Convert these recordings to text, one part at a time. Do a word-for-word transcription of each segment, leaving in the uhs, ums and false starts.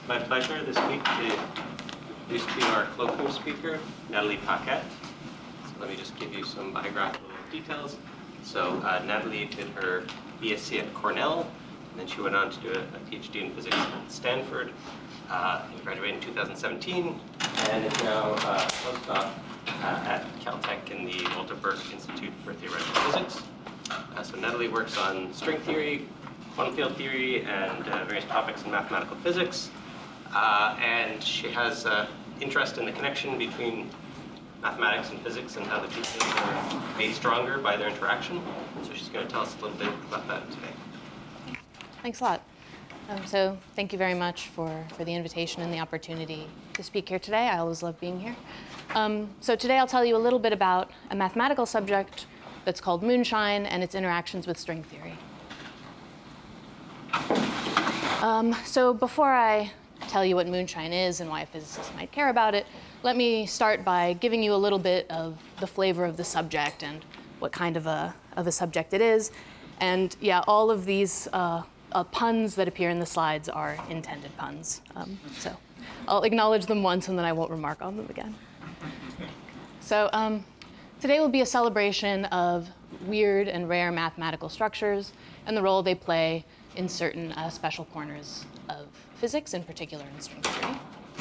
my pleasure this week to introduce to you our colloquium speaker, Natalie Paquette. So let me just give you some biographical details. So uh, Natalie did her B S c at Cornell, and then she went on to do a, a PhD in physics at Stanford. Uh, and graduated in two thousand seventeen, and is now a uh, postdoc uh, at Caltech in the Walter Burke Institute for Theoretical Physics. Uh, so Natalie works on string theory, quantum field theory, and uh, various topics in mathematical physics. Uh, and she has uh, interest in the connection between mathematics and physics and how the two things are made stronger by their interaction. So she's going to tell us a little bit about that today. Thanks a lot. Um, so thank you very much for, for the invitation and the opportunity to speak here today. I always love being here. Um, so today I'll tell you a little bit about a mathematical subject that's called moonshine and its interactions with string theory. Um, so before I tell you what moonshine is and why a physicist might care about it, let me start by giving you a little bit of the flavor of the subject and what kind of a, of a subject it is. And yeah, all of these uh, Uh, puns that appear in the slides are intended puns. Um, so I'll acknowledge them once and then I won't remark on them again. So um, today will be a celebration of weird and rare mathematical structures and the role they play in certain uh, special corners of physics, in particular in string theory.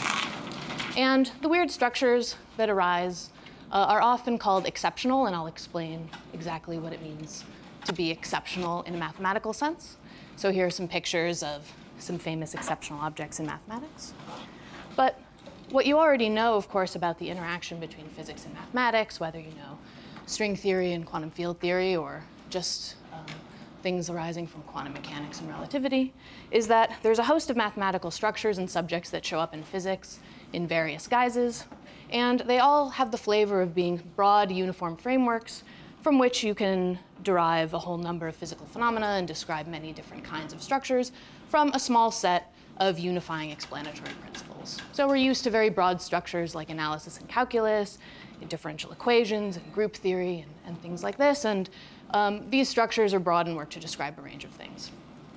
And the weird structures that arise uh, are often called exceptional, and I'll explain exactly what it means to be exceptional in a mathematical sense. So here are some pictures of some famous exceptional objects in mathematics. But what you already know, of course, about the interaction between physics and mathematics, whether you know string theory and quantum field theory or just um, things arising from quantum mechanics and relativity, is that there's a host of mathematical structures and subjects that show up in physics in various guises. And they all have the flavor of being broad, uniform frameworks from which you can derive a whole number of physical phenomena and describe many different kinds of structures from a small set of unifying explanatory principles. So we're used to very broad structures like analysis and calculus, differential equations, and group theory, and, and things like this. And um, these structures are broad and work to describe a range of things.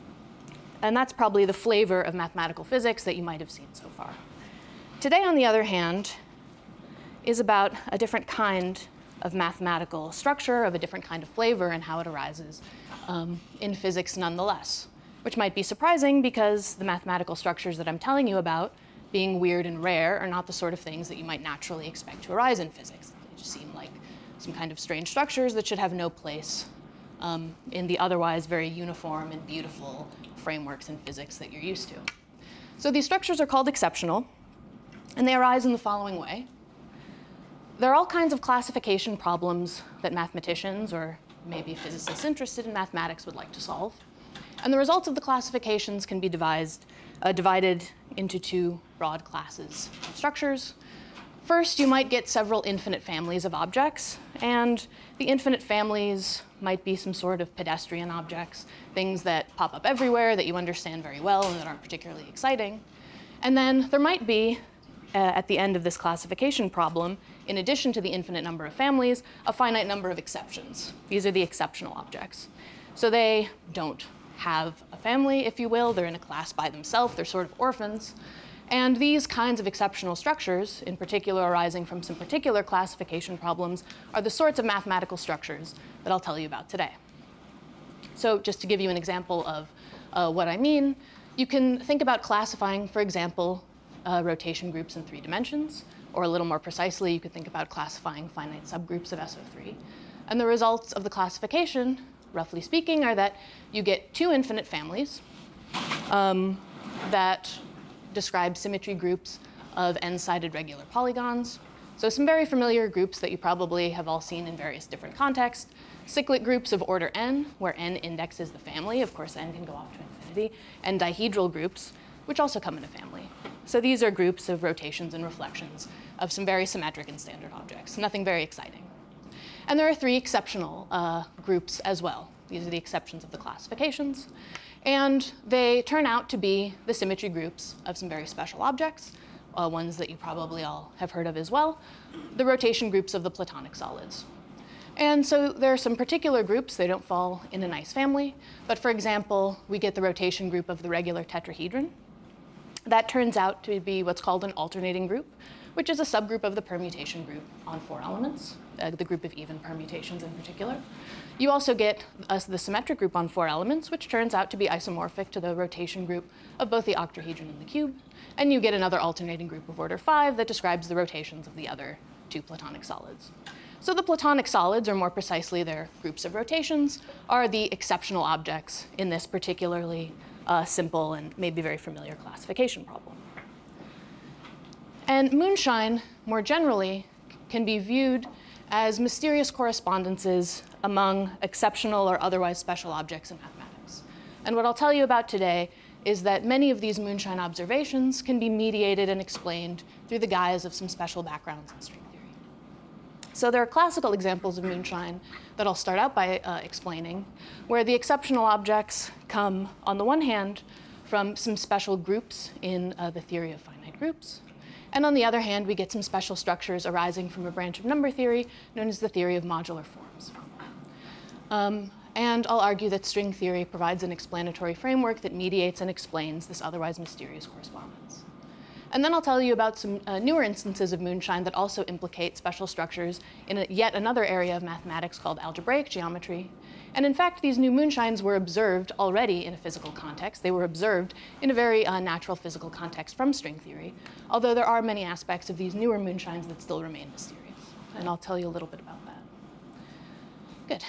And that's probably the flavor of mathematical physics that you might have seen so far. Today, on the other hand, is about a different kind of mathematical structure, of a different kind of flavor, and how it arises um, in physics nonetheless, which might be surprising because the mathematical structures that I'm telling you about, being weird and rare, are not the sort of things that you might naturally expect to arise in physics. They just seem like some kind of strange structures that should have no place um, in the otherwise very uniform and beautiful frameworks in physics that you're used to. So these structures are called exceptional, and they arise in the following way. There are all kinds of classification problems that mathematicians, or maybe physicists interested in mathematics, would like to solve. And the results of the classifications can be devised, uh, divided into two broad classes of structures. First, you might get several infinite families of objects, and the infinite families might be some sort of pedestrian objects, things that pop up everywhere that you understand very well and that aren't particularly exciting. And then there might be, Uh, at the end of this classification problem, in addition to the infinite number of families, a finite number of exceptions. These are the exceptional objects. So they don't have a family, if you will. They're in a class by themselves. They're sort of orphans. And these kinds of exceptional structures, in particular arising from some particular classification problems, are the sorts of mathematical structures that I'll tell you about today. So just to give you an example of uh, what I mean, you can think about classifying, for example, Uh, rotation groups in three dimensions, or a little more precisely, you could think about classifying finite subgroups of S O three. And the results of the classification, roughly speaking, are that you get two infinite families um, that describe symmetry groups of n-sided regular polygons. So some very familiar groups that you probably have all seen in various different contexts. Cyclic groups of order n, where n indexes the family. Of course, n can go off to infinity. And dihedral groups, which also come in a family. So these are groups of rotations and reflections of some very symmetric and standard objects, nothing very exciting. And there are three exceptional uh, groups as well. These are the exceptions of the classifications. And they turn out to be the symmetry groups of some very special objects, uh, ones that you probably all have heard of as well, the rotation groups of the Platonic solids. And so there are some particular groups. They don't fall in a nice family. But for example, we get the rotation group of the regular tetrahedron. That turns out to be what's called an alternating group, which is a subgroup of the permutation group on four elements, uh, the group of even permutations in particular. You also get uh, the symmetric group on four elements, which turns out to be isomorphic to the rotation group of both the octahedron and the cube. And you get another alternating group of order five that describes the rotations of the other two Platonic solids. So the Platonic solids, or more precisely their groups of rotations, are the exceptional objects in this particularly uh, simple and maybe very familiar classification problem. And moonshine, more generally, can be viewed as mysterious correspondences among exceptional or otherwise special objects in mathematics. And what I'll tell you about today is that many of these moonshine observations can be mediated and explained through the guise of some special backgrounds in string theory. So there are classical examples of moonshine that I'll start out by uh, explaining, where the exceptional objects come, on the one hand, from some special groups in uh, the theory of finite groups. And on the other hand, we get some special structures arising from a branch of number theory known as the theory of modular forms. Um, and I'll argue that string theory provides an explanatory framework that mediates and explains this otherwise mysterious correspondence. And then I'll tell you about some uh, newer instances of moonshine that also implicate special structures in a, yet another area of mathematics called algebraic geometry. And in fact, these new moonshines were observed already in a physical context. They were observed in a very uh, natural physical context from string theory, although there are many aspects of these newer moonshines that still remain mysterious. And I'll tell you a little bit about that. Good.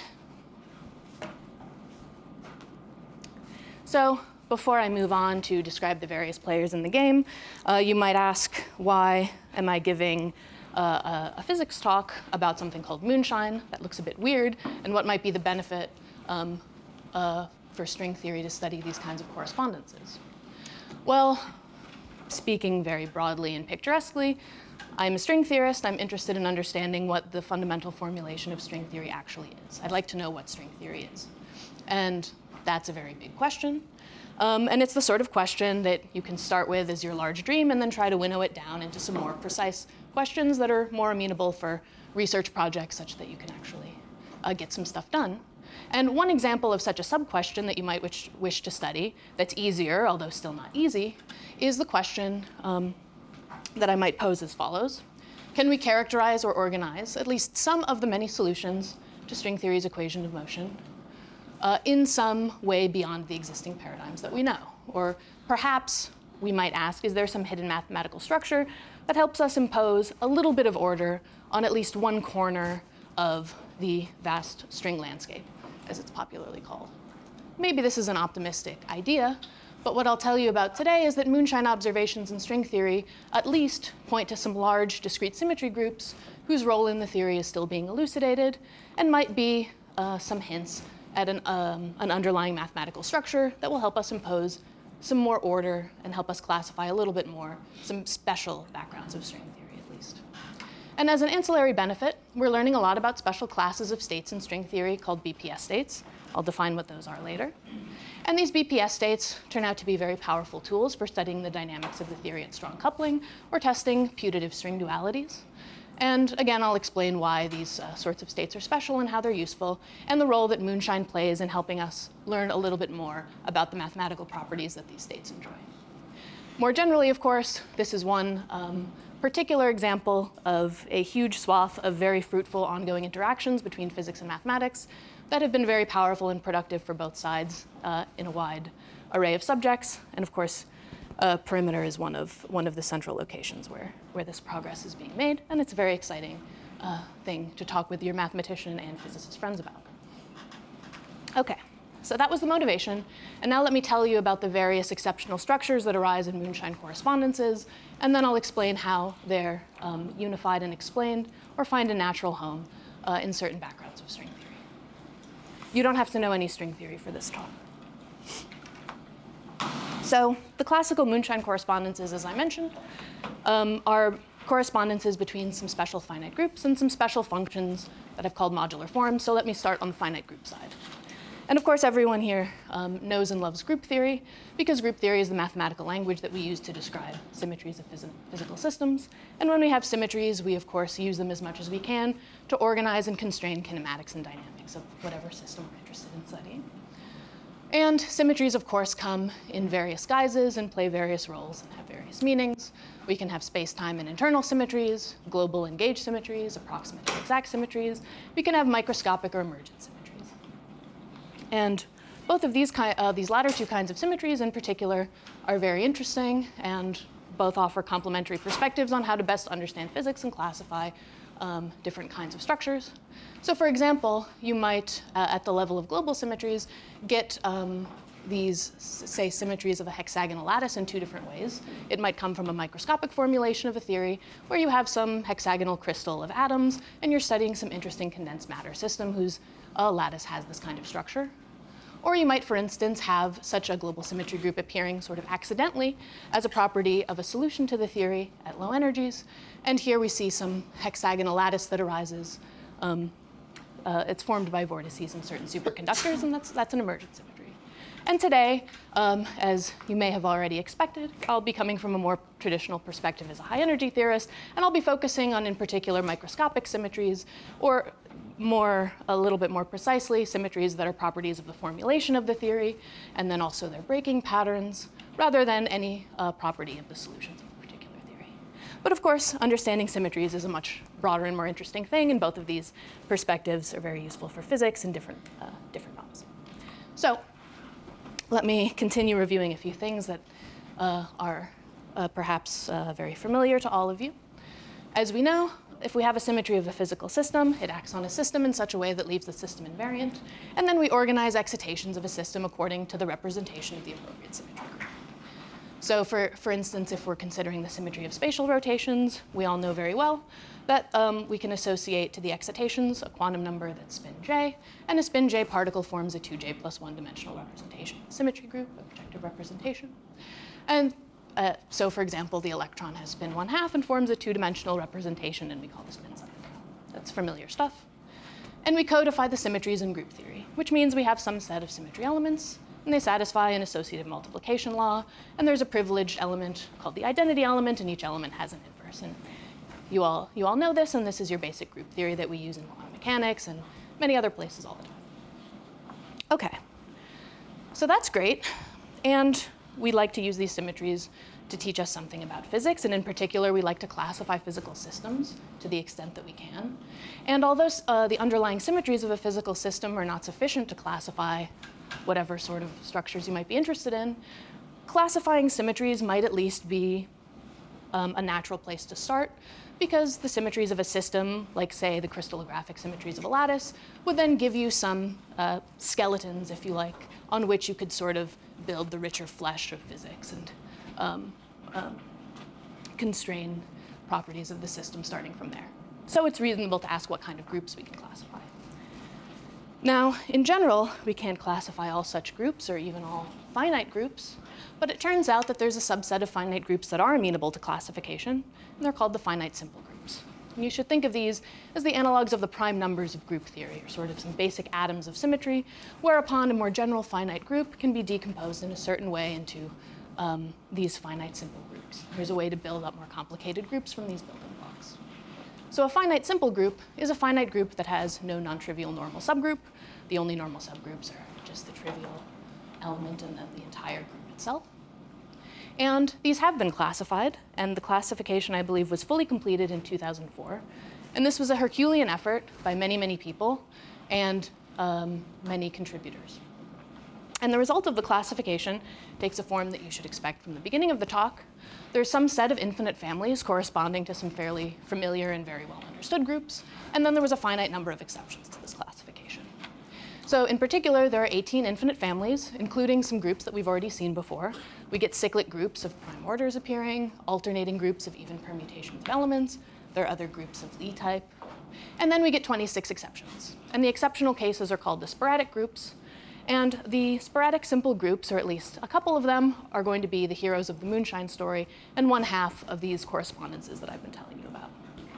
So before I move on to describe the various players in the game, uh, you might ask, why am I giving uh, a, a physics talk about something called moonshine? That looks a bit weird, and what might be the benefit um, uh, for string theory to study these kinds of correspondences? Well, speaking very broadly and picturesquely, I'm a string theorist. I'm interested in understanding what the fundamental formulation of string theory actually is. I'd like to know what string theory is. And that's a very big question. Um, and it's the sort of question that you can start with as your large dream and then try to winnow it down into some more precise questions that are more amenable for research projects such that you can actually uh, get some stuff done. And one example of such a sub-question that you might wish, wish to study that's easier, although still not easy, is the question um, that I might pose as follows. Can we characterize or organize at least some of the many solutions to string theory's equation of motion Uh, in some way beyond the existing paradigms that we know? Or perhaps we might ask, is there some hidden mathematical structure that helps us impose a little bit of order on at least one corner of the vast string landscape, as it's popularly called? Maybe this is an optimistic idea, but what I'll tell you about today is that moonshine observations in string theory at least point to some large discrete symmetry groups whose role in the theory is still being elucidated, and might be uh, some hints at an, um, an underlying mathematical structure that will help us impose some more order and help us classify a little bit more some special backgrounds of string theory, at least. And as an ancillary benefit, we're learning a lot about special classes of states in string theory called B P S states. I'll define what those are later. And these B P S states turn out to be very powerful tools for studying the dynamics of the theory at strong coupling or testing putative string dualities. And again, I'll explain why these uh, sorts of states are special and how they're useful, and the role that moonshine plays in helping us learn a little bit more about the mathematical properties that these states enjoy. More generally, of course, this is one um, particular example of a huge swath of very fruitful ongoing interactions between physics and mathematics that have been very powerful and productive for both sides uh, in a wide array of subjects. And of course, Uh, perimeter is one of, one of the central locations where, where this progress is being made, and it's a very exciting uh, thing to talk with your mathematician and physicist friends about. Okay, so that was the motivation, and now let me tell you about the various exceptional structures that arise in moonshine correspondences, and then I'll explain how they're um, unified and explained, or find a natural home uh, in certain backgrounds of string theory. You don't have to know any string theory for this talk. So the classical moonshine correspondences, as I mentioned, um, are correspondences between some special finite groups and some special functions that I've called modular forms. So let me start on the finite group side. And of course, everyone here um, knows and loves group theory, because group theory is the mathematical language that we use to describe symmetries of phys physical systems. And when we have symmetries, we of course use them as much as we can to organize and constrain kinematics and dynamics of whatever system we're interested in studying. And symmetries, of course, come in various guises and play various roles and have various meanings. We can have space-time and internal symmetries, global and gauge symmetries, approximate and exact symmetries. We can have microscopic or emergent symmetries. And both of these, ki- uh, these latter two kinds of symmetries in particular are very interesting and both offer complementary perspectives on how to best understand physics and classify um, different kinds of structures. So for example, you might, uh, at the level of global symmetries, get um, these, say, symmetries of a hexagonal lattice in two different ways. It might come from a microscopic formulation of a theory where you have some hexagonal crystal of atoms and you're studying some interesting condensed matter system whose uh, lattice has this kind of structure. Or you might, for instance, have such a global symmetry group appearing sort of accidentally as a property of a solution to the theory at low energies. And here we see some hexagonal lattice that arises. Um, uh, it's formed by vortices in certain superconductors, and that's, that's an emergent symmetry. And today, um, as you may have already expected, I'll be coming from a more traditional perspective as a high-energy theorist, and I'll be focusing on, in particular, microscopic symmetries, or more, a little bit more precisely, symmetries that are properties of the formulation of the theory, and then also their breaking patterns, rather than any uh, property of the solutions of a particular theory. But of course, understanding symmetries is a much broader and more interesting thing, and both of these perspectives are very useful for physics in different, uh, different realms. So let me continue reviewing a few things that uh, are uh, perhaps uh, very familiar to all of you. As we know, if we have a symmetry of a physical system, it acts on a system in such a way that leaves the system invariant, and then we organize excitations of a system according to the representation of the appropriate symmetry group. So for, for instance, if we're considering the symmetry of spatial rotations, we all know very well that um, we can associate to the excitations a quantum number that's spin j, and a spin j particle forms a two j plus one dimensional representation, symmetry group, a projective representation. And Uh, so for example, the electron has spin one half and forms a two-dimensional representation, and we call the spin sum. That's familiar stuff. And we codify the symmetries in group theory, which means we have some set of symmetry elements, and they satisfy an associative multiplication law, and there's a privileged element called the identity element, and each element has an inverse. And you all, you all know this, and this is your basic group theory that we use in quantum mechanics and many other places all the time. Okay, so that's great. And we like to use these symmetries to teach us something about physics, and in particular, we like to classify physical systems to the extent that we can. And although uh, the underlying symmetries of a physical system are not sufficient to classify whatever sort of structures you might be interested in, classifying symmetries might at least be um, a natural place to start, because the symmetries of a system, like say the crystallographic symmetries of a lattice, would then give you some uh, skeletons, if you like, on which you could sort of build the richer flesh of physics and um, um, constrain properties of the system starting from there. So it's reasonable to ask what kind of groups we can classify. Now, in general, we can't classify all such groups or even all finite groups, but it turns out that there's a subset of finite groups that are amenable to classification, and they're called the finite simple groups. And you should think of these as the analogs of the prime numbers of group theory, or sort of some basic atoms of symmetry, whereupon a more general finite group can be decomposed in a certain way into um, these finite simple groups. There's a way to build up more complicated groups from these building blocks. So a finite simple group is a finite group that has no non-trivial normal subgroup. The only normal subgroups are just the trivial element and then the entire group itself. And these have been classified, and the classification, I believe, was fully completed in two thousand four. And this was a Herculean effort by many, many people and um, many contributors. And the result of the classification takes a form that you should expect from the beginning of the talk. There's some set of infinite families corresponding to some fairly familiar and very well understood groups, and then there was a finite number of exceptions to this classification. So in particular, there are eighteen infinite families, including some groups that we've already seen before. We get cyclic groups of prime orders appearing, alternating groups of even permutations of elements. There are other groups of Lie type. And then we get twenty-six exceptions. And the exceptional cases are called the sporadic groups. And the sporadic simple groups, or at least a couple of them, are going to be the heroes of the moonshine story and one half of these correspondences that I've been telling you about.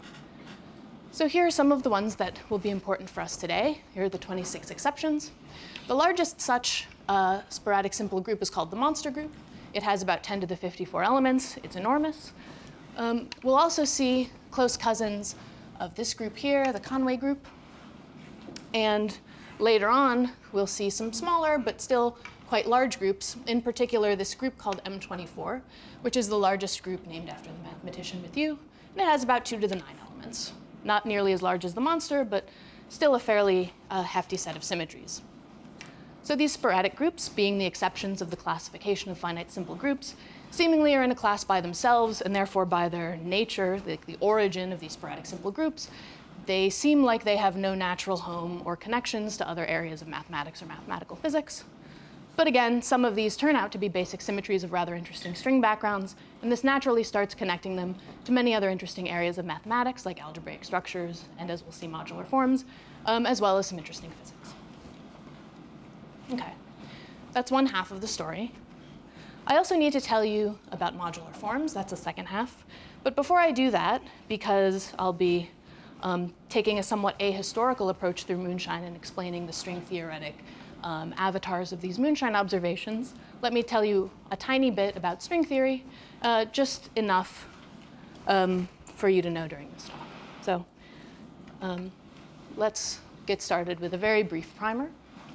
So here are some of the ones that will be important for us today. Here are the twenty-six exceptions. The largest such uh, sporadic simple group is called the monster group. It has about ten to the fifty-four elements. It's enormous. Um, we'll also see close cousins of this group here, the Conway group. And later on, we'll see some smaller but still quite large groups, in particular this group called M twenty-four, which is the largest group named after the mathematician Mathieu, and it has about two to the nine elements. Not nearly as large as the monster, but still a fairly uh, hefty set of symmetries. So these sporadic groups, being the exceptions of the classification of finite simple groups, seemingly are in a class by themselves, and therefore by their nature, the, the origin of these sporadic simple groups, they seem like they have no natural home or connections to other areas of mathematics or mathematical physics. But again, some of these turn out to be basic symmetries of rather interesting string backgrounds, and this naturally starts connecting them to many other interesting areas of mathematics, like algebraic structures, and as we'll see, modular forms, um, as well as some interesting physics. Okay, that's one half of the story. I also need to tell you about modular forms. That's the second half. But before I do that, because I'll be um, taking a somewhat ahistorical approach through moonshine and explaining the string theoretic um, avatars of these moonshine observations, let me tell you a tiny bit about string theory, uh, just enough um, for you to know during this talk. So um, let's get started with a very brief primer.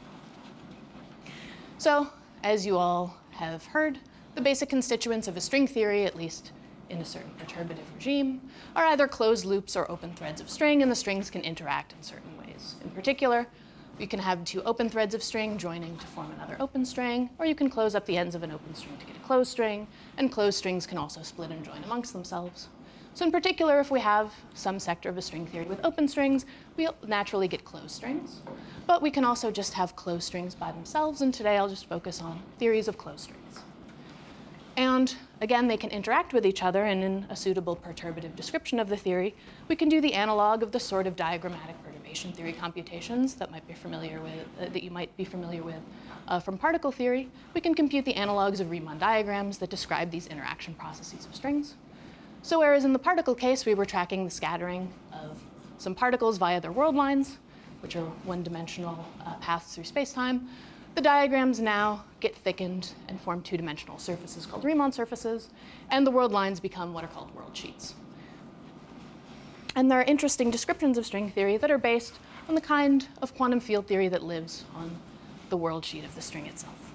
So, as you all have heard, the basic constituents of a string theory, at least in a certain perturbative regime, are either closed loops or open threads of string, and the strings can interact in certain ways. In particular, you can have two open threads of string joining to form another open string, or you can close up the ends of an open string to get a closed string, and closed strings can also split and join amongst themselves. So in particular, if we have some sector of a string theory with open strings, we'll naturally get closed strings. But we can also just have closed strings by themselves, and today I'll just focus on theories of closed strings. And again, they can interact with each other, and in a suitable perturbative description of the theory, we can do the analog of the sort of diagrammatic perturbation theory computations that might be familiar with, uh, that you might be familiar with uh, from particle theory. We can compute the analogs of Riemann diagrams that describe these interaction processes of strings. So whereas in the particle case, we were tracking the scattering of some particles via their world lines, which are one-dimensional uh, paths through space-time, the diagrams now get thickened and form two-dimensional surfaces called Riemann surfaces, and the world lines become what are called world sheets. And there are interesting descriptions of string theory that are based on the kind of quantum field theory that lives on the world sheet of the string itself.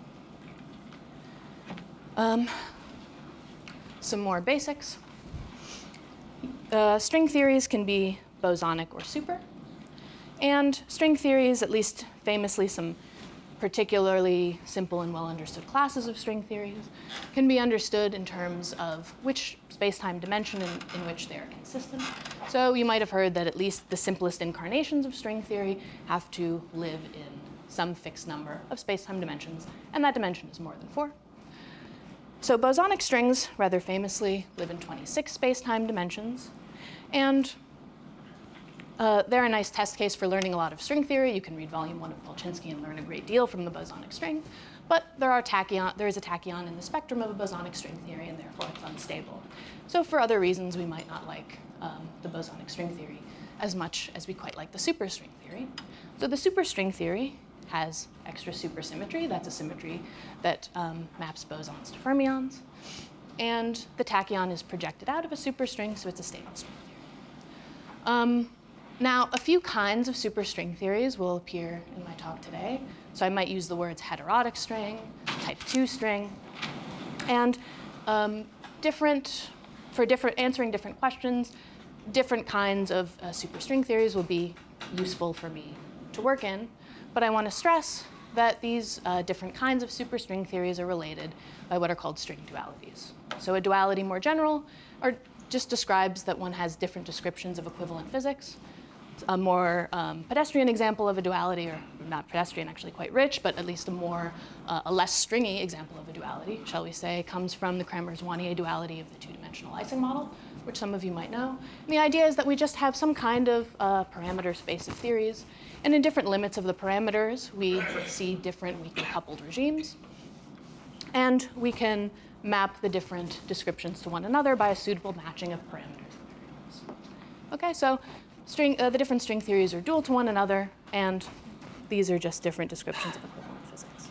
Um, some more basics. Uh, string theories can be bosonic or super. And string theories, at least famously some particularly simple and well-understood classes of string theories, can be understood in terms of which space-time dimension in, in which they are consistent. So you might have heard that at least the simplest incarnations of string theory have to live in some fixed number of space-time dimensions, and that dimension is more than four. So bosonic strings, rather famously, live in twenty-six space-time dimensions, and Uh, they're a nice test case for learning a lot of string theory. You can read volume one of Polchinski and learn a great deal from the bosonic string. But there, are tachyon, there is a tachyon in the spectrum of a bosonic string theory, and therefore it's unstable. So for other reasons, we might not like um, the bosonic string theory as much as we quite like the superstring theory. So the superstring theory has extra supersymmetry. That's a symmetry that um, maps bosons to fermions. And the tachyon is projected out of a superstring, so it's a stable string theory. Um, Now, a few kinds of superstring theories will appear in my talk today. So I might use the words heterotic string, type two string, and um, different, for different, answering different questions, different kinds of uh, superstring theories will be useful for me to work in. But I want to stress that these uh, different kinds of superstring theories are related by what are called string dualities. So a duality more general or just describes that one has different descriptions of equivalent physics. A more um, pedestrian example of a duality, or not pedestrian, actually quite rich, but at least a more, uh, a less stringy example of a duality, shall we say, comes from the Kramers-Wannier duality of the two-dimensional Ising model, which some of you might know. And the idea is that we just have some kind of uh, parameter space of theories, and in different limits of the parameters, we see different weakly coupled regimes, and we can map the different descriptions to one another by a suitable matching of parameters. Okay, so String, uh, the different string theories are dual to one another, and these are just different descriptions of equivalent physics.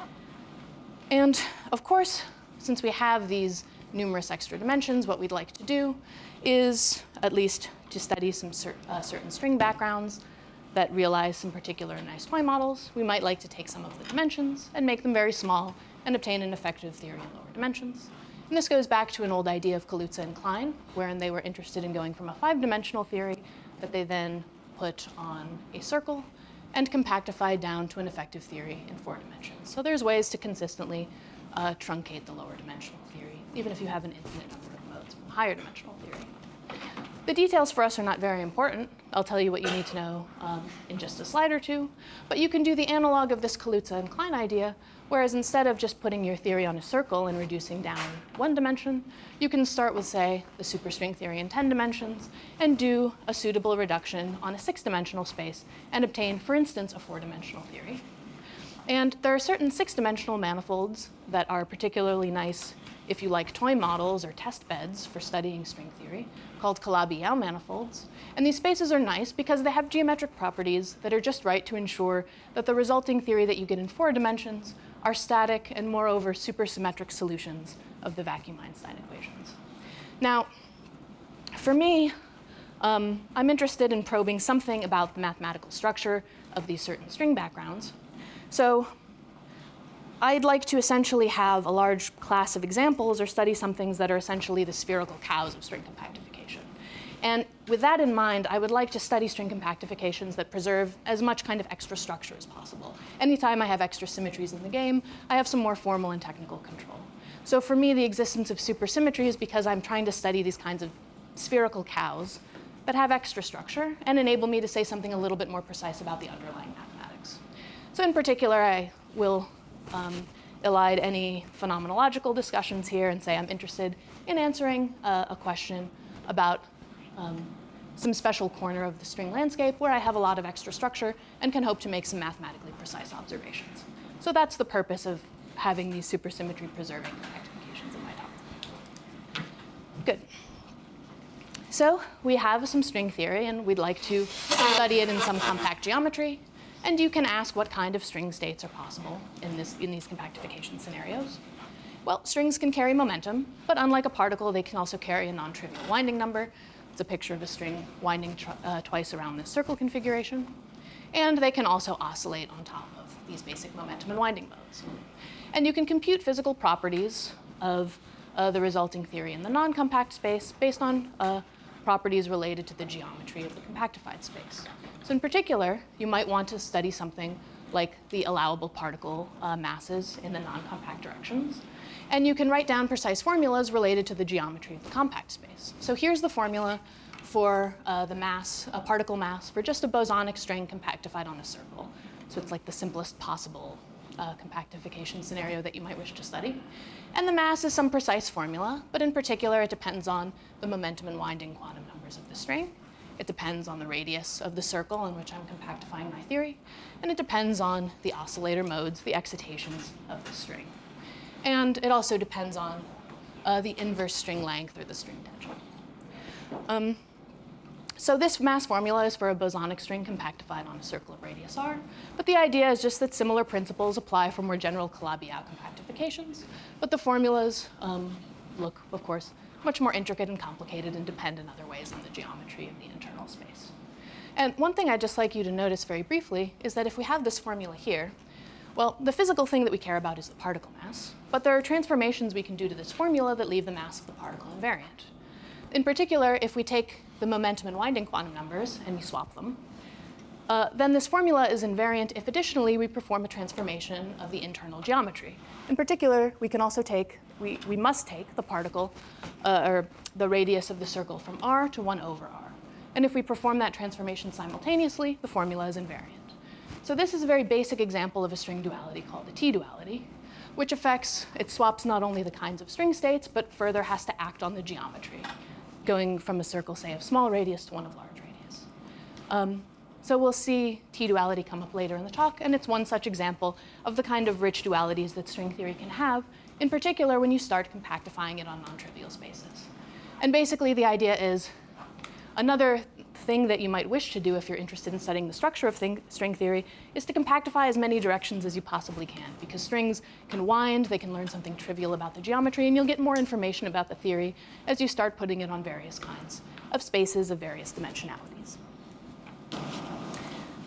And of course, since we have these numerous extra dimensions, what we'd like to do is at least to study some cer uh, certain string backgrounds that realize some particular nice toy models, we might like to take some of the dimensions and make them very small and obtain an effective theory in lower dimensions. And this goes back to an old idea of Kaluza and Klein, wherein they were interested in going from a five-dimensional theory that they then put on a circle and compactified down to an effective theory in four dimensions. So there's ways to consistently uh, truncate the lower dimensional theory, even if you have an infinite number of modes from higher dimensional theory. The details for us are not very important. I'll tell you what you need to know um, in just a slide or two. But you can do the analog of this Kaluza and Klein idea, whereas instead of just putting your theory on a circle and reducing down one dimension, you can start with, say, the superstring theory in ten dimensions and do a suitable reduction on a six-dimensional space and obtain, for instance, a four-dimensional theory. And there are certain six-dimensional manifolds that are particularly nice if you like toy models or test beds for studying string theory, called Calabi-Yau manifolds. And these spaces are nice because they have geometric properties that are just right to ensure that the resulting theory that you get in four dimensions are static and, moreover, supersymmetric solutions of the vacuum Einstein equations. Now, for me, um, I'm interested in probing something about the mathematical structure of these certain string backgrounds. So I'd like to essentially have a large class of examples or study some things that are essentially the spherical cows of string compactification. And with that in mind, I would like to study string compactifications that preserve as much kind of extra structure as possible. Anytime I have extra symmetries in the game, I have some more formal and technical control. So for me, the existence of supersymmetry is because I'm trying to study these kinds of spherical cows that have extra structure and enable me to say something a little bit more precise about the underlying mathematics. So in particular, I will Um, elide any phenomenological discussions here and say I'm interested in answering uh, a question about um, some special corner of the string landscape where I have a lot of extra structure and can hope to make some mathematically precise observations. So that's the purpose of having these supersymmetry preserving compactifications in my talk. Good. So we have some string theory and we'd like to study it in some compact geometry. And you can ask what kind of string states are possible in, this, in these compactification scenarios. Well, strings can carry momentum, but unlike a particle, they can also carry a non-trivial winding number. It's a picture of a string winding tr uh, twice around this circle configuration. And they can also oscillate on top of these basic momentum and winding modes. And you can compute physical properties of uh, the resulting theory in the non-compact space based on uh, properties related to the geometry of the compactified space. So in particular, you might want to study something like the allowable particle uh, masses in the non-compact directions. And you can write down precise formulas related to the geometry of the compact space. So here's the formula for uh, the mass, a particle mass, for just a bosonic string compactified on a circle. So it's like the simplest possible uh, compactification scenario that you might wish to study. And the mass is some precise formula, but in particular, it depends on the momentum and winding quantum numbers of the string. It depends on the radius of the circle in which I'm compactifying my theory. And it depends on the oscillator modes, the excitations of the string. And it also depends on uh, the inverse string length or the string tension. Um, so this mass formula is for a bosonic string compactified on a circle of radius r. But the idea is just that similar principles apply for more general Calabi-Yau compactifications. But the formulas um, look, of course, much more intricate and complicated and depend in other ways on the geometry of the internal space. And one thing I'd just like you to notice very briefly is that if we have this formula here, well, the physical thing that we care about is the particle mass, but there are transformations we can do to this formula that leave the mass of the particle invariant. In particular, if we take the momentum and winding quantum numbers and we swap them, uh, then this formula is invariant if additionally we perform a transformation of the internal geometry. In particular, we can also take, we, we must take the particle, uh, or the radius of the circle from r to one over r. And if we perform that transformation simultaneously, the formula is invariant. So this is a very basic example of a string duality called the T-duality, which affects, it swaps not only the kinds of string states, but further has to act on the geometry, going from a circle, say, of small radius to one of large radius. Um, So we'll see T-duality come up later in the talk, and it's one such example of the kind of rich dualities that string theory can have, in particular when you start compactifying it on non-trivial spaces. And basically the idea is another thing that you might wish to do if you're interested in studying the structure of thing, string theory is to compactify as many directions as you possibly can, because strings can wind, they can learn something trivial about the geometry, and you'll get more information about the theory as you start putting it on various kinds of spaces of various dimensionalities.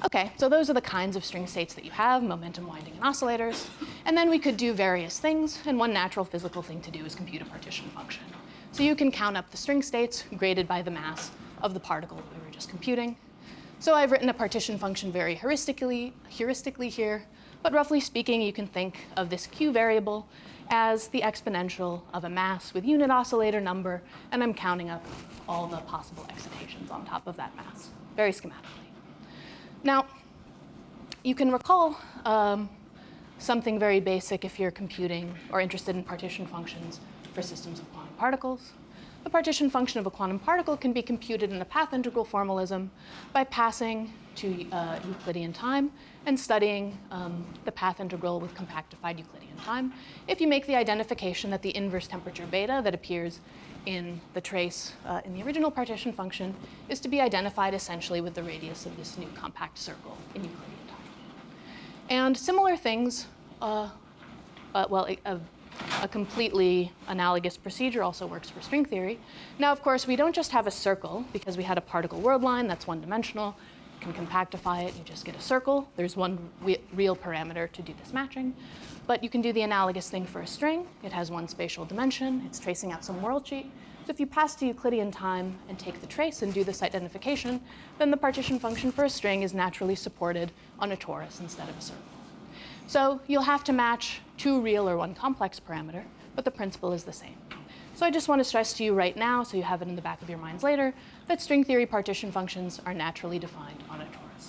Okay, so those are the kinds of string states that you have, momentum winding and oscillators. And then we could do various things, and one natural physical thing to do is compute a partition function. So you can count up the string states graded by the mass of the particle that we were just computing. So I've written a partition function very heuristically, heuristically here, but roughly speaking, you can think of this q variable as the exponential of a mass with unit oscillator number, and I'm counting up all the possible excitations on top of that mass, very schematically. Now, you can recall um, something very basic if you're computing or interested in partition functions for systems of quantum particles. The partition function of a quantum particle can be computed in a path integral formalism by passing to uh, Euclidean time and studying um, the path integral with compactified Euclidean time. If you make the identification that the inverse temperature beta that appears in the trace uh, in the original partition function is to be identified essentially with the radius of this new compact circle in Euclidean time. And similar things, uh, uh, well, a, a completely analogous procedure also works for string theory. Now, of course, we don't just have a circle because we had a particle world line that's one-dimensional. You can compactify it, you just get a circle. There's one real parameter to do this matching. But you can do the analogous thing for a string. It has one spatial dimension. It's tracing out some world sheet. So if you pass to Euclidean time and take the trace and do this identification, then the partition function for a string is naturally supported on a torus instead of a circle. So you'll have to match two real or one complex parameter, but the principle is the same. So I just want to stress to you right now, so you have it in the back of your minds later, that string theory partition functions are naturally defined on a torus.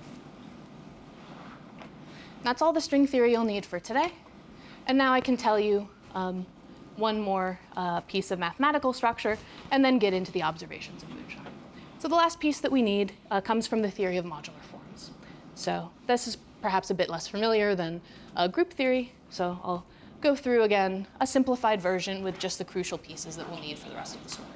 That's all the string theory you'll need for today. And now I can tell you um, one more uh, piece of mathematical structure and then get into the observations of moonshine. So the last piece that we need uh, comes from the theory of modular forms. So this is perhaps a bit less familiar than uh, group theory. So I'll go through again a simplified version with just the crucial pieces that we'll need for the rest of the story.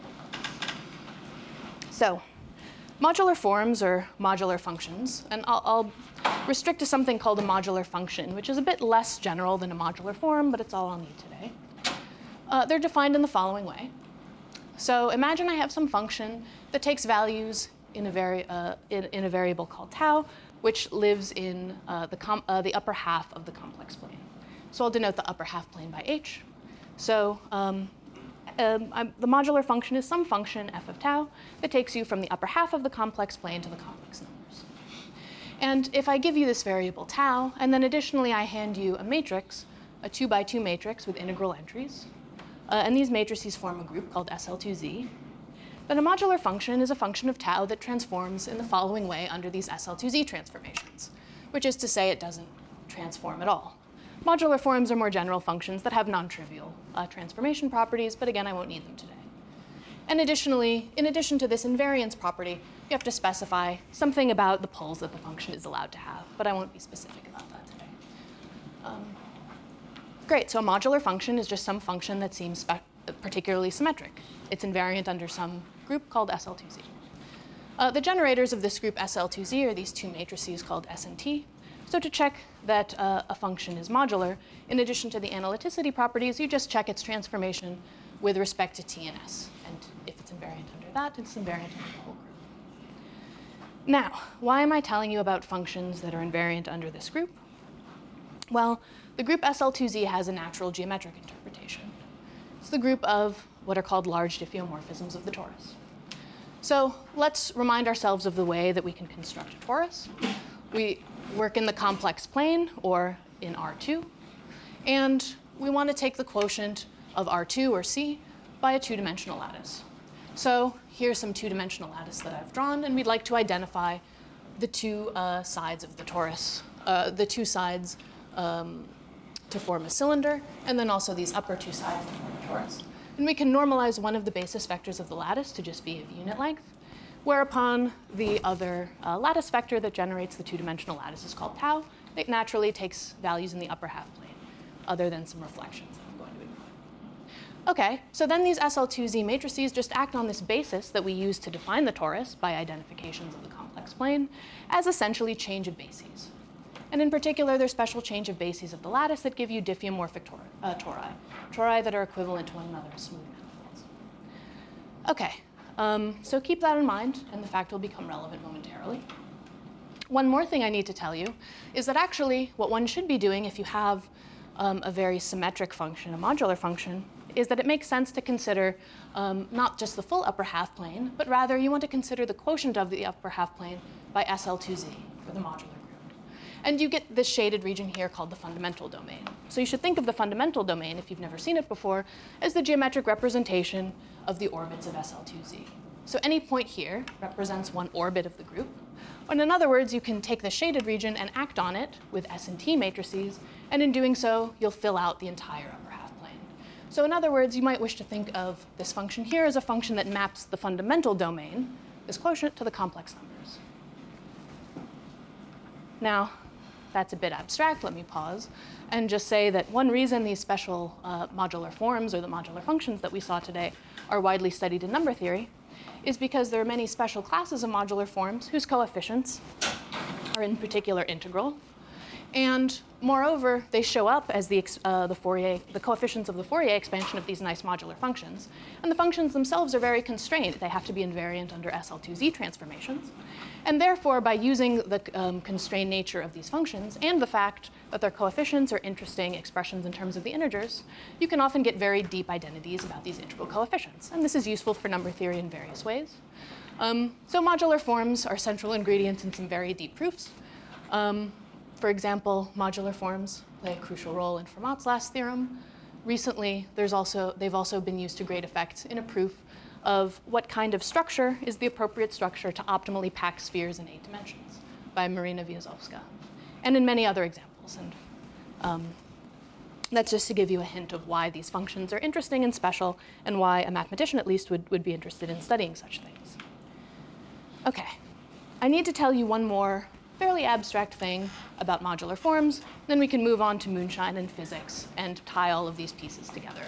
So modular forms or modular functions, and I'll, I'll restrict to something called a modular function, which is a bit less general than a modular form, but it's all I'll need today. Uh, they're defined in the following way. So imagine I have some function that takes values in a, vari uh, in, in a variable called tau, which lives in uh, the, com uh, the upper half of the complex plane. So I'll denote the upper half plane by h. So um, um, I'm, the modular function is some function f of tau that takes you from the upper half of the complex plane to the complex numbers. And if I give you this variable tau, and then additionally I hand you a matrix, a two by two matrix with integral entries, uh, and these matrices form a group called S L two Z, then a modular function is a function of tau that transforms in the following way under these S L two Z transformations, which is to say it doesn't transform at all. Modular forms are more general functions that have non-trivial uh, transformation properties, but again, I won't need them today. And additionally, in addition to this invariance property, you have to specify something about the poles that the function is allowed to have, but I won't be specific about that today. Um, great, so a modular function is just some function that seems particularly symmetric. It's invariant under some group called S L two Z. Uh, the generators of this group S L two Z are these two matrices called S and T. So to check that uh, a function is modular, in addition to the analyticity properties, you just check its transformation with respect to T and S. And if it's invariant under that, it's invariant under the whole group. Now, why am I telling you about functions that are invariant under this group? Well, the group S L two Z has a natural geometric interpretation. It's the group of what are called large diffeomorphisms of the torus. So let's remind ourselves of the way that we can construct a torus. We work in the complex plane, or in R two, and we want to take the quotient of R two, or C, by a two-dimensional lattice. So here's some two-dimensional lattice that I've drawn, and we'd like to identify the two uh, sides of the torus, uh, the two sides um, to form a cylinder, and then also these upper two sides to form a torus. And we can normalize one of the basis vectors of the lattice to just be of unit length, whereupon the other uh, lattice vector that generates the two-dimensional lattice is called tau. It naturally takes values in the upper half plane, other than some reflections that I'm going to ignore. OK, so then these S L two Z matrices just act on this basis that we use to define the torus by identifications of the complex plane as essentially change of bases. And in particular, there's special change of bases of the lattice that give you diffeomorphic tor uh, tori, tori that are equivalent to one another as smooth manifolds. OK. Um, so keep that in mind, and the fact will become relevant momentarily. One more thing I need to tell you is that actually what one should be doing if you have um, a very symmetric function, a modular function, is that it makes sense to consider um, not just the full upper half plane, but rather you want to consider the quotient of the upper half plane by S L two Z for the modular group. And you get this shaded region here called the fundamental domain. So you should think of the fundamental domain, if you've never seen it before, as the geometric representation of the orbits of S L two Z. So any point here represents one orbit of the group. And in other words, you can take the shaded region and act on it with S and T matrices, and in doing so, you'll fill out the entire upper half plane. So in other words, you might wish to think of this function here as a function that maps the fundamental domain, this quotient, to the complex numbers. Now, that's a bit abstract. Let me pause and just say that one reason these special uh, modular forms, or the modular functions that we saw today, are widely studied in number theory is because there are many special classes of modular forms whose coefficients are in particular integral. And moreover, they show up as the, uh, the, Fourier, the coefficients of the Fourier expansion of these nice modular functions. And the functions themselves are very constrained. They have to be invariant under S L two Z transformations. And therefore, by using the um, constrained nature of these functions and the fact that their coefficients are interesting expressions in terms of the integers, you can often get very deep identities about these integral coefficients. And this is useful for number theory in various ways. Um, so modular forms are central ingredients in some very deep proofs. Um, For example, modular forms play a crucial role in Fermat's last theorem. Recently, there's also, they've also been used to great effect in a proof of what kind of structure is the appropriate structure to optimally pack spheres in eight dimensions by Marina Wiazowska, and in many other examples. And um, that's just to give you a hint of why these functions are interesting and special, and why a mathematician at least would, would be interested in studying such things. Okay, I need to tell you one more fairly abstract thing about modular forms, then we can move on to moonshine and physics and tie all of these pieces together.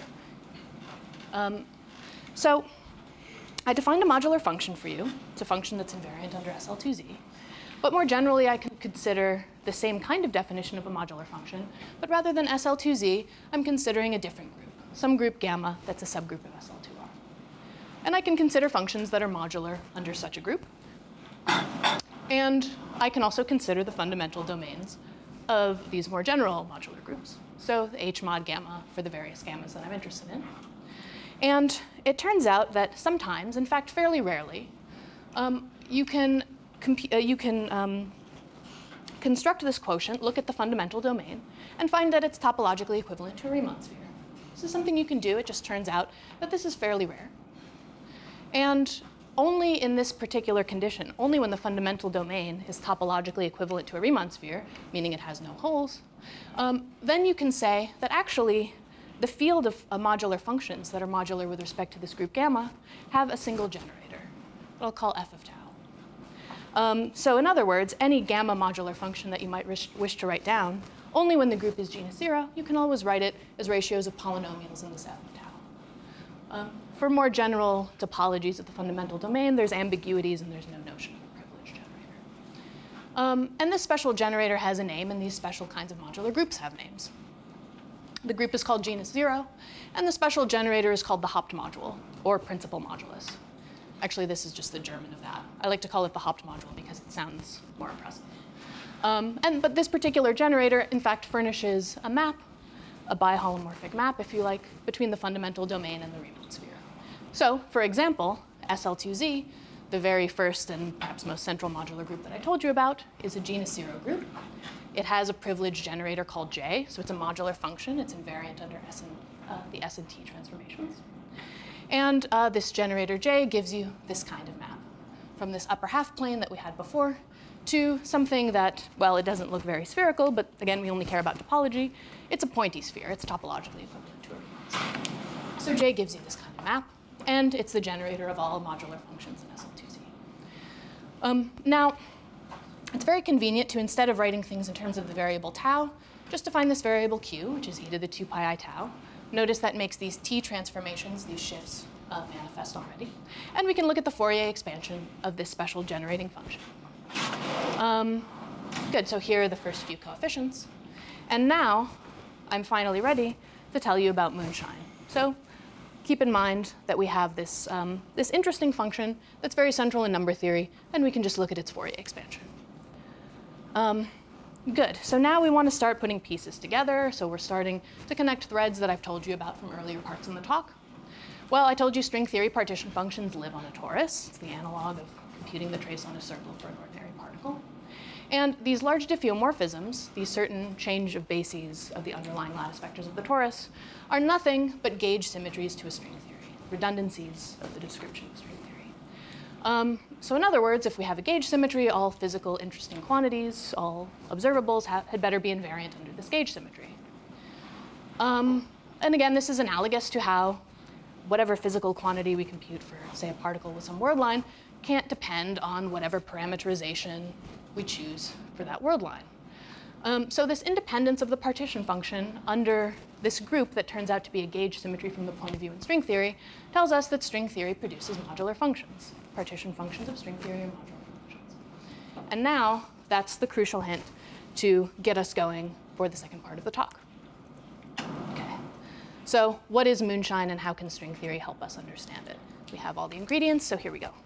Um, so I defined a modular function for you. It's a function that's invariant under S L two Z. But more generally, I can consider the same kind of definition of a modular function, but rather than S L two Z, I'm considering a different group, some group gamma that's a subgroup of S L two R. And I can consider functions that are modular under such a group. And I can also consider the fundamental domains of these more general modular groups. So the H mod gamma for the various gammas that I'm interested in. And it turns out that sometimes, in fact fairly rarely, um, you can, uh, you can um, construct this quotient, look at the fundamental domain, and find that it's topologically equivalent to a Riemann sphere. This is something you can do. It just turns out that this is fairly rare. And only in this particular condition, only when the fundamental domain is topologically equivalent to a Riemann sphere, meaning it has no holes, um, then you can say that actually the field of uh, modular functions that are modular with respect to this group gamma have a single generator, what I'll call f of tau. Um, so in other words, any gamma modular function that you might wish, wish to write down, only when the group is genus zero, you can always write it as ratios of polynomials in this f of tau. Um, For more general topologies of the fundamental domain, there's ambiguities and there's no notion of a privileged generator. Um, and this special generator has a name, and these special kinds of modular groups have names. The group is called genus zero, and the special generator is called the Haupt module, or principal modulus. Actually, this is just the German of that. I like to call it the Haupt module because it sounds more impressive. Um, and, but this particular generator, in fact, furnishes a map, a biholomorphic map, if you like, between the fundamental domain and the Riemann sphere. So, for example, S L two Z, the very first and perhaps most central modular group that I told you about, is a genus zero group. It has a privileged generator called J, so it's a modular function. It's invariant under S and, uh, the S and T transformations. And uh, this generator J gives you this kind of map, from this upper half plane that we had before to something that, well, it doesn't look very spherical, but again, we only care about topology. It's a pointy sphere. It's topologically equivalent to a Riemann sphere. So J gives you this kind of map, and it's the generator of all modular functions in S L two Z. Um, now, it's very convenient to, instead of writing things in terms of the variable tau, just define this variable q, which is e to the two pi I tau. Notice that makes these t transformations, these shifts, uh, manifest already. And we can look at the Fourier expansion of this special generating function. Um, good, so here are the first few coefficients. And now, I'm finally ready to tell you about moonshine. So keep in mind that we have this, um, this interesting function that's very central in number theory, and we can just look at its Fourier expansion. Um, good. So now we want to start putting pieces together. So we're starting to connect threads that I've told you about from earlier parts in the talk. Well, I told you string theory partition functions live on a torus. It's the analog of computing the trace on a circle for an ordinary particle. And these large diffeomorphisms, these certain change of bases of the underlying lattice vectors of the torus, are nothing but gauge symmetries to a string theory, redundancies of the description of string theory. Um, so in other words, if we have a gauge symmetry, all physical interesting quantities, all observables ha had better be invariant under this gauge symmetry. Um, and again, this is analogous to how whatever physical quantity we compute for, say, a particle with some word line can't depend on whatever parameterization we choose for that word line. Um, so this independence of the partition function under this group that turns out to be a gauge symmetry from the point of view in string theory tells us that string theory produces modular functions. Partition functions of string theory are modular functions. And now that's the crucial hint to get us going for the second part of the talk. Okay. So what is moonshine and how can string theory help us understand it? We have all the ingredients, so here we go.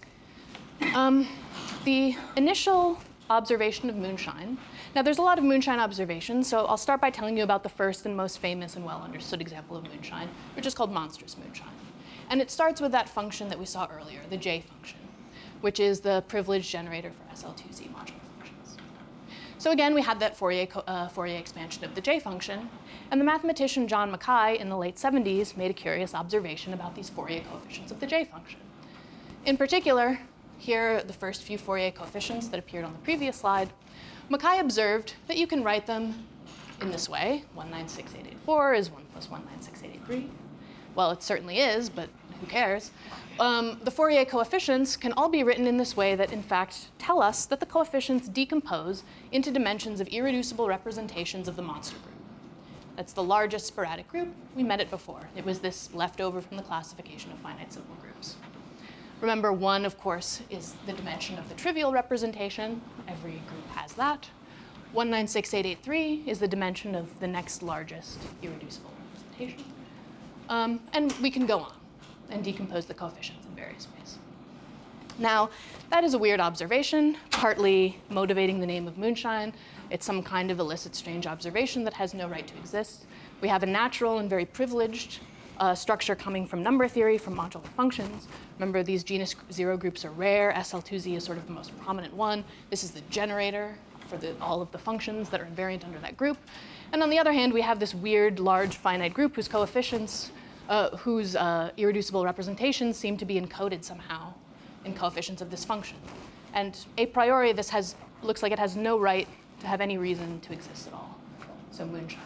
Um, the initial observation of moonshine. Now, there's a lot of moonshine observations, so I'll start by telling you about the first and most famous and well-understood example of moonshine, which is called monstrous moonshine. And it starts with that function that we saw earlier, the J function, which is the privileged generator for S L two Z modular functions. So again, we had that Fourier, uh, Fourier expansion of the J function, and the mathematician John Mackay in the late seventies made a curious observation about these Fourier coefficients of the J function. In particular, here are the first few Fourier coefficients that appeared on the previous slide. Mackay observed that you can write them in this way. one nine six eight eight four is one plus one nine six eight eight three. Well, it certainly is, but who cares? Um, the Fourier coefficients can all be written in this way that, in fact, tell us that the coefficients decompose into dimensions of irreducible representations of the monster group. That's the largest sporadic group. We met it before. It was this leftover from the classification of finite simple groups. Remember, one, of course, is the dimension of the trivial representation. Every group has that. one nine six eight eight three is the dimension of the next largest irreducible representation. Um, and we can go on and decompose the coefficients in various ways. Now, that is a weird observation, partly motivating the name of moonshine. It's some kind of illicit, strange observation that has no right to exist. We have a natural and very privileged uh, structure coming from number theory, from modular functions. Remember, these genus zero groups are rare. S L two Z is sort of the most prominent one. This is the generator for the, all of the functions that are invariant under that group. And on the other hand, we have this weird, large, finite group whose coefficients, uh, whose uh, irreducible representations seem to be encoded somehow in coefficients of this function. And a priori, this has, looks like it has no right to have any reason to exist at all. So moonshine.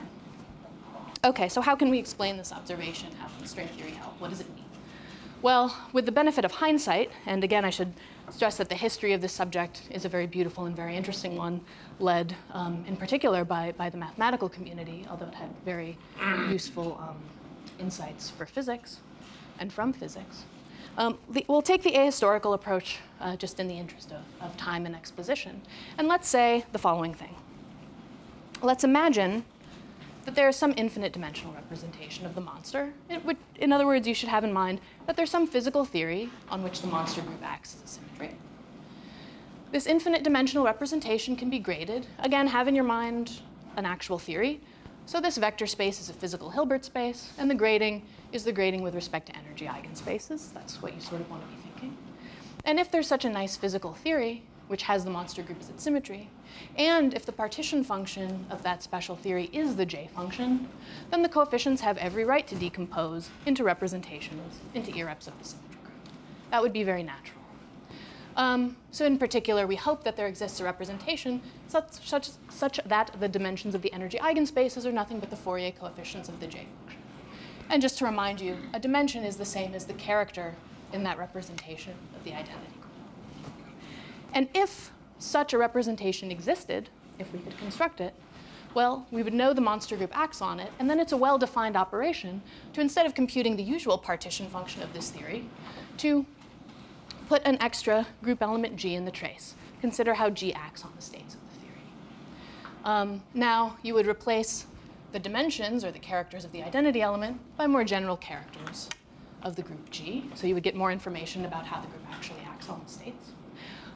OK, so how can we explain this observation? How can string theory help? What does it mean? Well, with the benefit of hindsight, and again, I should stress that the history of this subject is a very beautiful and very interesting one, led um, in particular by, by the mathematical community, although it had very useful um, insights for physics and from physics. Um, the, we'll take the ahistorical approach uh, just in the interest of, of time and exposition. And let's say the following thing. Let's imagine that there is some infinite dimensional representation of the monster. It would, in other words, you should have in mind that there's some physical theory on which the monster group acts as a symmetry. This infinite dimensional representation can be graded. Again, have in your mind an actual theory. So this vector space is a physical Hilbert space, and the grading is the grading with respect to energy eigenspaces. That's what you sort of want to be thinking. And if there's such a nice physical theory, which has the monster group as its symmetry, and if the partition function of that special theory is the J function, then the coefficients have every right to decompose into representations, into irreps of the symmetry group. That would be very natural. Um, so in particular, we hope that there exists a representation such, such, such that the dimensions of the energy eigenspaces are nothing but the Fourier coefficients of the J function. And just to remind you, a dimension is the same as the character in that representation of the identity group. And if such a representation existed, if we could construct it, well, we would know the monster group acts on it, and then it's a well-defined operation to, instead of computing the usual partition function of this theory, to put an extra group element G in the trace. Consider how G acts on the states of the theory. Um, now, you would replace the dimensions, or the characters of the identity element, by more general characters of the group G. So you would get more information about how the group actually acts on the states.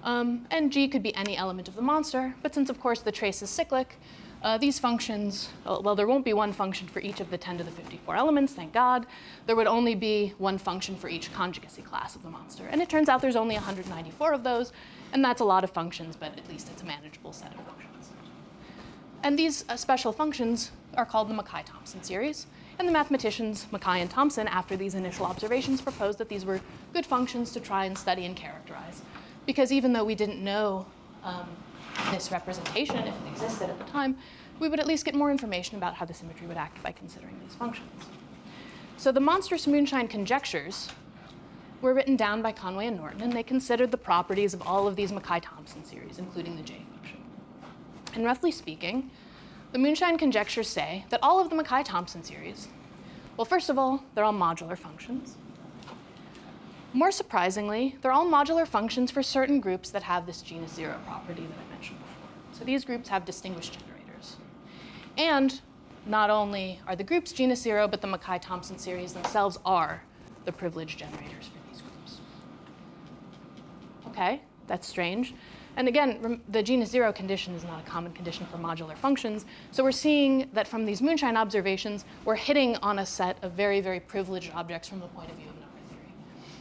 Um, and G could be any element of the monster, but since, of course, the trace is cyclic, uh, these functions, well, there won't be one function for each of the ten to the fifty-four elements, thank God. There would only be one function for each conjugacy class of the monster. And it turns out there's only one hundred ninety-four of those, and that's a lot of functions, but at least it's a manageable set of functions. And these uh, special functions are called the Mackay-Thompson series. And the mathematicians Mackay and Thompson, after these initial observations, proposed that these were good functions to try and study and characterize. Because even though we didn't know um, this representation, if it existed at the time, we would at least get more information about how the symmetry would act by considering these functions. So the monstrous moonshine conjectures were written down by Conway and Norton, and they considered the properties of all of these Mackay-Thompson series, including the J function. And roughly speaking, the moonshine conjectures say that all of the Mackay-Thompson series, well, first of all, they're all modular functions. More surprisingly, they're all modular functions for certain groups that have this genus zero property that I mentioned before. So these groups have distinguished generators. And not only are the groups genus zero, but the Mackay-Thompson series themselves are the privileged generators for these groups. Okay, that's strange. And again, the genus zero condition is not a common condition for modular functions. So we're seeing that from these moonshine observations, we're hitting on a set of very, very privileged objects from the point of view of number theory.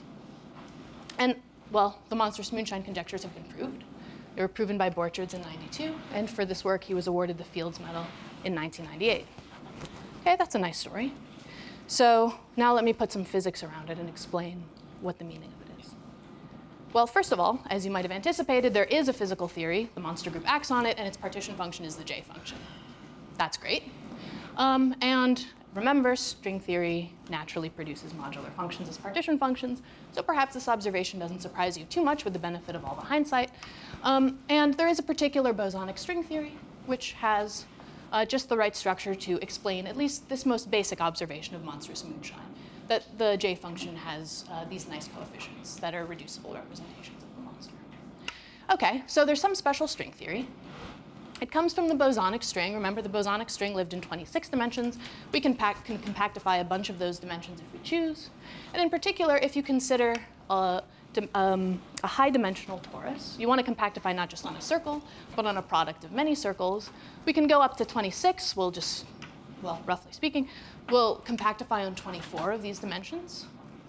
And, well, the monstrous moonshine conjectures have been proved. They were proven by Borchards in ninety-two, and for this work, he was awarded the Fields Medal in nineteen ninety-eight. Okay, that's a nice story. So now let me put some physics around it and explain what the meaning of it is. Well, first of all, as you might have anticipated, there is a physical theory. The monster group acts on it, and its partition function is the J function. That's great. Um, and remember, string theory naturally produces modular functions as partition functions, so perhaps this observation doesn't surprise you too much with the benefit of all the hindsight. Um, and there is a particular bosonic string theory, which has uh, just the right structure to explain at least this most basic observation of monstrous moonshine, that the J function has uh, these nice coefficients that are reducible representations of the monster. Okay, so there's some special string theory. It comes from the bosonic string. Remember, the bosonic string lived in twenty-six dimensions. We can, pack, can compactify a bunch of those dimensions if we choose. And in particular, if you consider a, um, a high-dimensional torus, you want to compactify not just on a circle, but on a product of many circles. We can go up to twenty-six. We'll just, well, roughly speaking, we'll compactify on twenty-four of these dimensions.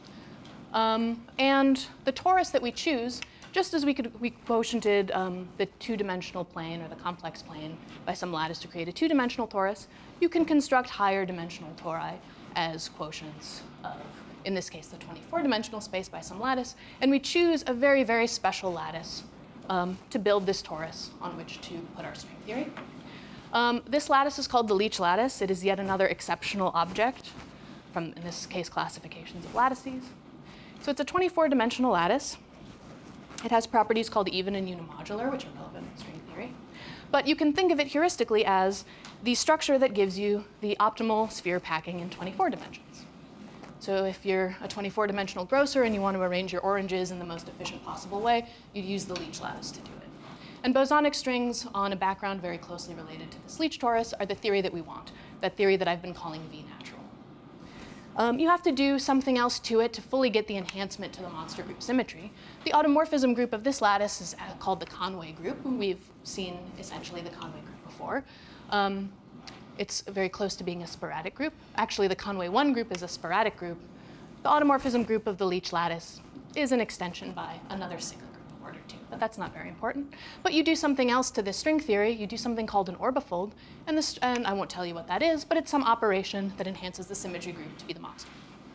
Um, and the torus that we choose, just as we could we quotiented um, the two-dimensional plane or the complex plane by some lattice to create a two-dimensional torus, you can construct higher dimensional tori as quotients of, in this case, the twenty-four dimensional space by some lattice. And we choose a very, very special lattice um, to build this torus on which to put our string theory. Um, this lattice is called the Leech lattice. It is yet another exceptional object from, in this case, classifications of lattices. So it's a twenty-four dimensional lattice. It has properties called even and unimodular, which are relevant in string theory. But you can think of it heuristically as the structure that gives you the optimal sphere packing in twenty-four dimensions. So if you're a twenty-four dimensional grocer and you want to arrange your oranges in the most efficient possible way, you'd use the Leech lattice to do it. And bosonic strings on a background very closely related to this Leech torus are the theory that we want, that theory that I've been calling V natural. Um, you have to do something else to it to fully get the enhancement to the monster group symmetry. The automorphism group of this lattice is called the Conway group. We've seen essentially the Conway group before. Um, it's very close to being a sporadic group. Actually, the Conway one group is a sporadic group. The automorphism group of the Leech lattice is an extension by another cyclic group of order two, but that's not very important. But you do something else to this string theory. You do something called an orbifold, and, this, and I won't tell you what that is, but it's some operation that enhances the symmetry group to be the monster.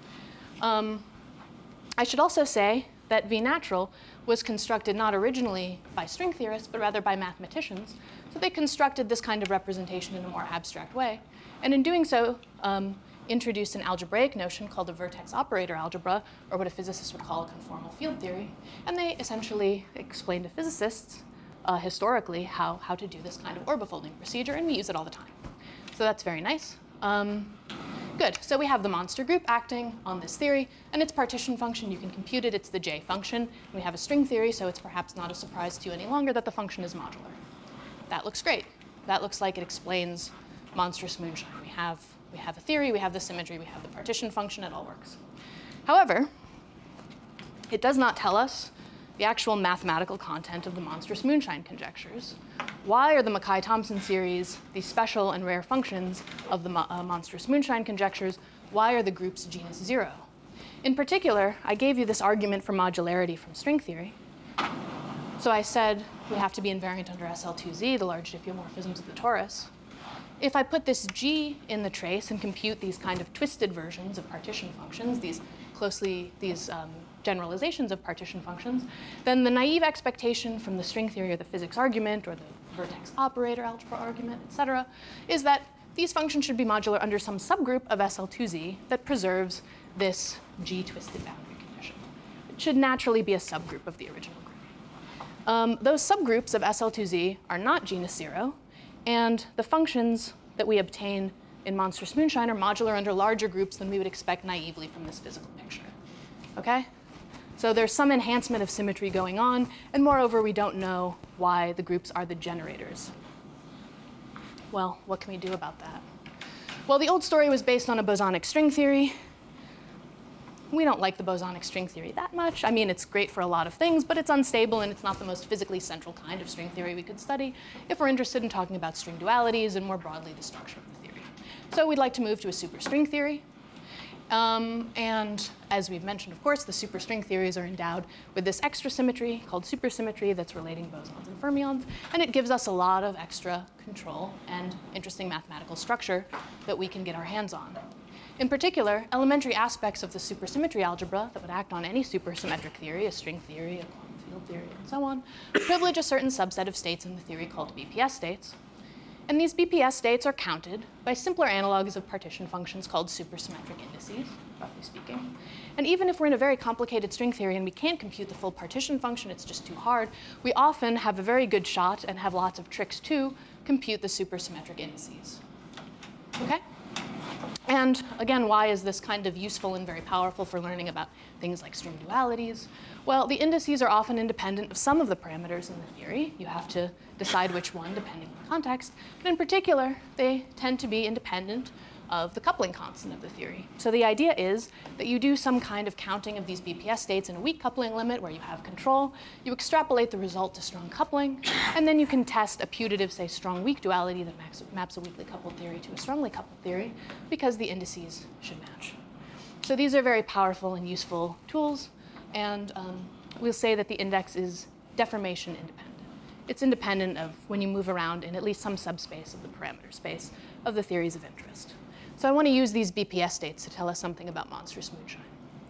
Um, I should also say that V natural was constructed not originally by string theorists, but rather by mathematicians. So they constructed this kind of representation in a more abstract way. And in doing so, um, introduced an algebraic notion called the vertex operator algebra, or what a physicist would call a conformal field theory. And they essentially explained to physicists uh, historically how, how to do this kind of orbifolding procedure, and we use it all the time. So that's very nice. Um, good, so we have the monster group acting on this theory, and its partition function, you can compute it, it's the J function. We have a string theory, so it's perhaps not a surprise to you any longer that the function is modular. That looks great. That looks like it explains monstrous moonshine. We have We have a theory, we have the symmetry, we have the partition function, it all works. However, it does not tell us the actual mathematical content of the monstrous moonshine conjectures. Why are the Mackay-Thompson series, the special and rare functions of the mo uh, monstrous moonshine conjectures, why are the groups genus zero? In particular, I gave you this argument for modularity from string theory. So I said we have to be invariant under S L two Z, the large diffeomorphisms of the torus. If I put this G in the trace and compute these kind of twisted versions of partition functions, these closely, these um, generalizations of partition functions, then the naive expectation from the string theory or the physics argument or the vertex operator algebra argument, et cetera, is that these functions should be modular under some subgroup of S L two Z that preserves this G twisted boundary condition. It should naturally be a subgroup of the original group. Um, those subgroups of S L two Z are not genus zero, and the functions that we obtain in monstrous moonshine are modular under larger groups than we would expect naively from this physical picture. Okay? So there's some enhancement of symmetry going on, and moreover, we don't know why the groups are the generators. Well, what can we do about that? Well, the old story was based on a bosonic string theory. We don't like the bosonic string theory that much. I mean, it's great for a lot of things, but it's unstable, and it's not the most physically central kind of string theory we could study if we're interested in talking about string dualities and more broadly the structure of the theory. So we'd like to move to a superstring theory. Um, and as we've mentioned, of course, the superstring theories are endowed with this extra symmetry called supersymmetry that's relating bosons and fermions, and it gives us a lot of extra control and interesting mathematical structure that we can get our hands on. In particular, elementary aspects of the supersymmetry algebra that would act on any supersymmetric theory, a string theory, a quantum field theory, and so on, privilege a certain subset of states in the theory called B P S states. And these B P S states are counted by simpler analogs of partition functions called supersymmetric indices, roughly speaking. And even if we're in a very complicated string theory and we can't compute the full partition function, it's just too hard, we often have a very good shot and have lots of tricks to compute the supersymmetric indices. Okay? And again, why is this kind of useful and very powerful for learning about things like string dualities? Well, the indices are often independent of some of the parameters in the theory. You have to decide which one depending on context. But in particular, they tend to be independent of the coupling constant of the theory. So the idea is that you do some kind of counting of these B P S states in a weak coupling limit where you have control. You extrapolate the result to strong coupling, and then you can test a putative, say, strong-weak duality that maps, maps a weakly coupled theory to a strongly coupled theory because the indices should match. So these are very powerful and useful tools, and um, we'll say that the index is deformation independent. It's independent of when you move around in at least some subspace of the parameter space of the theories of interest. So I want to use these B P S states to tell us something about monstrous moonshine.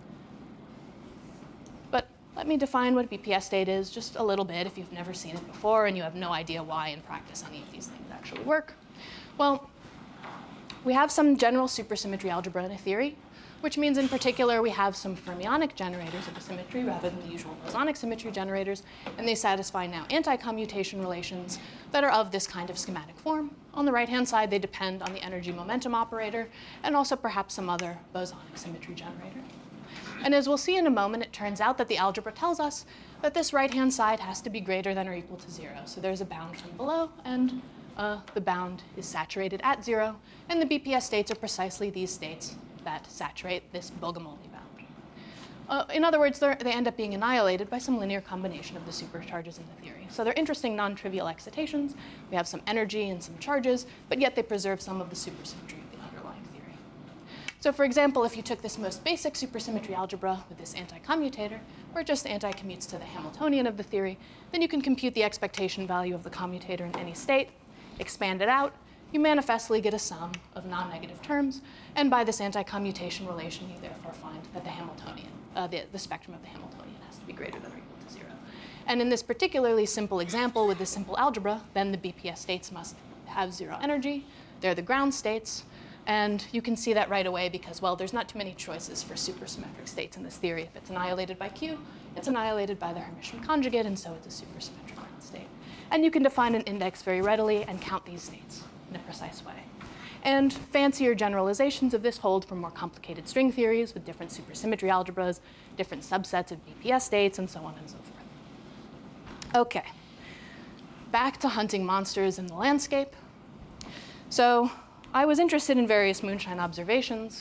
But let me define what a B P S state is just a little bit if you've never seen it before and you have no idea why in practice any of these things actually work. Well, we have some general supersymmetry algebra in a theory, which means in particular we have some fermionic generators of a symmetry rather than the usual bosonic symmetry generators, and they satisfy now anti-commutation relations that are of this kind of schematic form. On the right-hand side, they depend on the energy momentum operator and also perhaps some other bosonic symmetry generator. And as we'll see in a moment, it turns out that the algebra tells us that this right-hand side has to be greater than or equal to zero. So there's a bound from below, and uh, the bound is saturated at zero, and the B P S states are precisely these states that saturate this Bogomolny bound. Uh, in other words, they end up being annihilated by some linear combination of the supercharges in the theory. So they're interesting non-trivial excitations. We have some energy and some charges, but yet they preserve some of the supersymmetry of the underlying theory. So for example, if you took this most basic supersymmetry algebra with this anti-commutator, or just anti-commutes to the Hamiltonian of the theory, then you can compute the expectation value of the commutator in any state, expand it out, you manifestly get a sum of non-negative terms, and by this anti-commutation relation, you therefore find that the Hamiltonian, uh, the, the spectrum of the Hamiltonian has to be greater than or equal to zero. And in this particularly simple example with this simple algebra, then the B P S states must have zero energy. They're the ground states, and you can see that right away because, well, there's not too many choices for supersymmetric states in this theory. If it's annihilated by Q, it's annihilated by the Hermitian conjugate, and so it's a supersymmetric ground state. And you can define an index very readily and count these states in a precise way. And fancier generalizations of this hold for more complicated string theories with different supersymmetry algebras, different subsets of B P S states, and so on and so forth. Okay, back to hunting monsters in the landscape. So I was interested in various moonshine observations,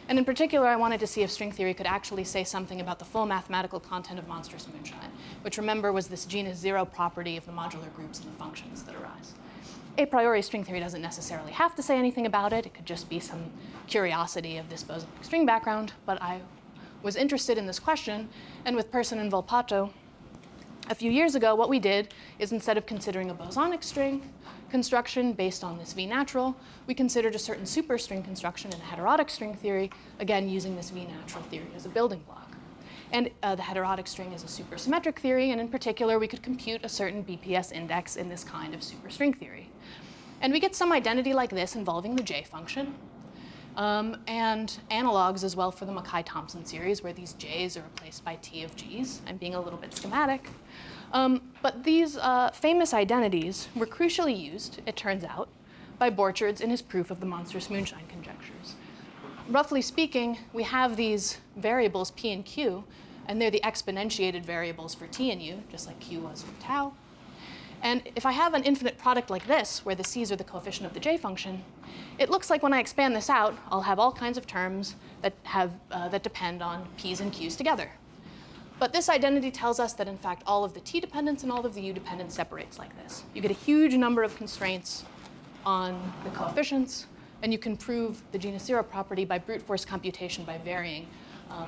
And in particular, I wanted to see if string theory could actually say something about the full mathematical content of monstrous moonshine, which, remember, was this genus zero property of the modular groups and the functions that arise. A priori, string theory doesn't necessarily have to say anything about it. It could just be some curiosity of this bosonic string background. But I was interested in this question, and with Persson and Volpato, a few years ago, what we did is instead of considering a bosonic string construction based on this V natural, we considered a certain superstring construction in heterotic string theory, again using this V natural theory as a building block. And uh, the heterotic string is a supersymmetric theory, and in particular, we could compute a certain B P S index in this kind of superstring theory. And we get some identity like this involving the J function, um, and analogs as well for the Mackay-Thompson series, where these J's are replaced by T of G's. I'm being a little bit schematic. Um, but these uh, famous identities were crucially used, it turns out, by Borchards in his proof of the monstrous moonshine conjectures. Roughly speaking, we have these variables P and Q, and they're the exponentiated variables for T and U, just like Q was for tau. And if I have an infinite product like this, where the C's are the coefficient of the J function, it looks like when I expand this out, I'll have all kinds of terms that, have, uh, that depend on P's and Q's together. But this identity tells us that, in fact, all of the T dependence and all of the U dependence separates like this. You get a huge number of constraints on the coefficients, and you can prove the genus zero property by brute force computation by varying, um,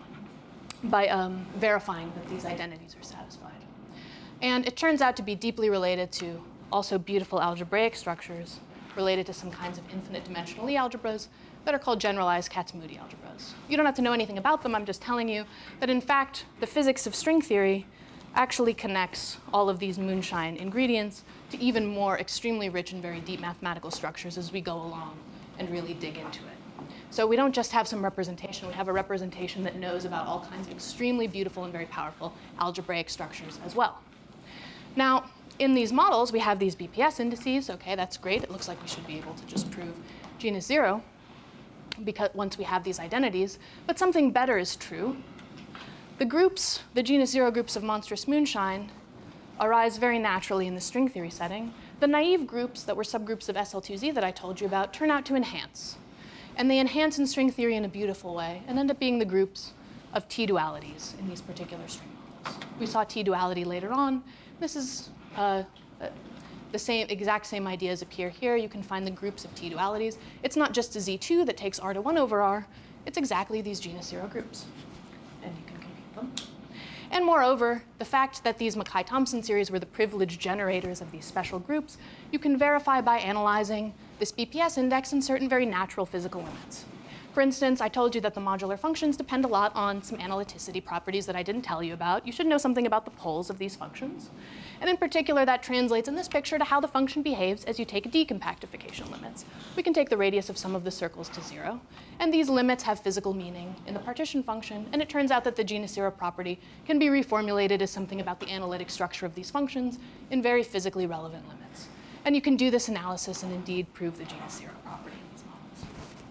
by um, verifying that these identities are satisfied. And it turns out to be deeply related to also beautiful algebraic structures related to some kinds of infinite dimensional Lie algebras that are called generalized Kac-Moody algebras. You don't have to know anything about them. I'm just telling you that, in fact, the physics of string theory actually connects all of these moonshine ingredients to even more extremely rich and very deep mathematical structures as we go along and really dig into it. So we don't just have some representation. We have a representation that knows about all kinds of extremely beautiful and very powerful algebraic structures as well. Now, in these models, we have these B P S indices. OK, that's great. It looks like we should be able to just prove genus zero because once we have these identities. But something better is true. The groups, the genus zero groups of monstrous moonshine, arise very naturally in the string theory setting. The naive groups that were subgroups of S L two Z that I told you about turn out to enhance. And they enhance in string theory in a beautiful way and end up being the groups of T-dualities in these particular string models. We saw T-duality later on. This is uh, uh, the same, exact same ideas appear here. You can find the groups of T-dualities. It's not just a Z two that takes R to one over R. It's exactly these genus zero groups. And you can compute them. And moreover, the fact that these Mackay-Thompson series were the privileged generators of these special groups, you can verify by analyzing this B P S index and certain very natural physical limits. For instance, I told you that the modular functions depend a lot on some analyticity properties that I didn't tell you about. You should know something about the poles of these functions. And in particular, that translates in this picture to how the function behaves as you take decompactification limits. We can take the radius of some of the circles to zero. And these limits have physical meaning in the partition function. And it turns out that the genus zero property can be reformulated as something about the analytic structure of these functions in very physically relevant limits. And you can do this analysis and indeed prove the genus zero property in these models.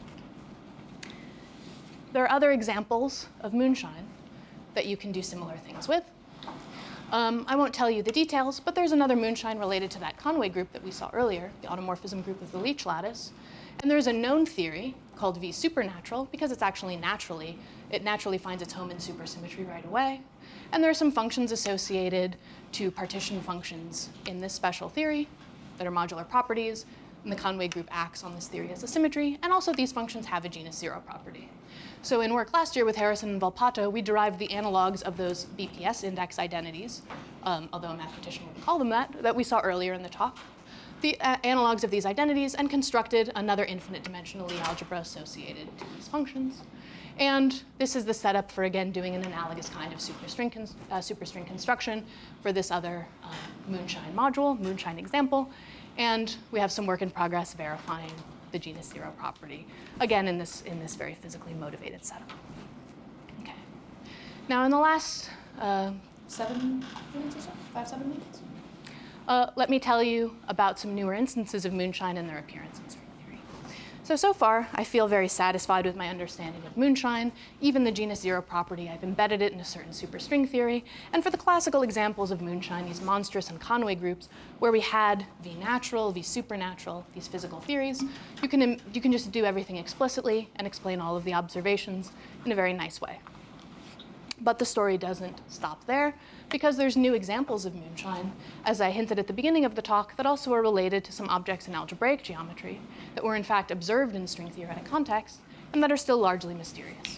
There are other examples of moonshine that you can do similar things with. Um, I won't tell you the details, but there's another moonshine related to that Conway group that we saw earlier, the automorphism group of the Leech lattice. And there's a known theory called V supernatural, because it's actually naturally, it naturally finds its home in supersymmetry right away. And there are some functions associated to partition functions in this special theory that are modular properties. And the Conway group acts on this theory as a symmetry. And also these functions have a genus zero property. So in work last year with Harrison and Volpato, we derived the analogs of those B P S index identities, um, although a mathematician wouldn't call them that, that we saw earlier in the talk. The uh, analogs of these identities and constructed another infinite dimensional Lie algebra associated to these functions. And this is the setup for, again, doing an analogous kind of superstring, cons uh, superstring construction for this other uh, moonshine module, moonshine example. And we have some work in progress verifying the genus zero property, again, in this, in this very physically motivated setup. Okay. Now, in the last uh, seven minutes or so, five, seven minutes, uh, let me tell you about some newer instances of moonshine and their appearance in string theory. So, so far, I feel very satisfied with my understanding of moonshine. Even the genus zero property, I've embedded it in a certain superstring theory. And for the classical examples of moonshine, these monstrous and Conway groups, where we had V natural, V supernatural, these physical theories, you can, you can just do everything explicitly and explain all of the observations in a very nice way. But the story doesn't stop there, because there's new examples of moonshine, as I hinted at the beginning of the talk, that also are related to some objects in algebraic geometry that were in fact observed in string theoretic context and that are still largely mysterious.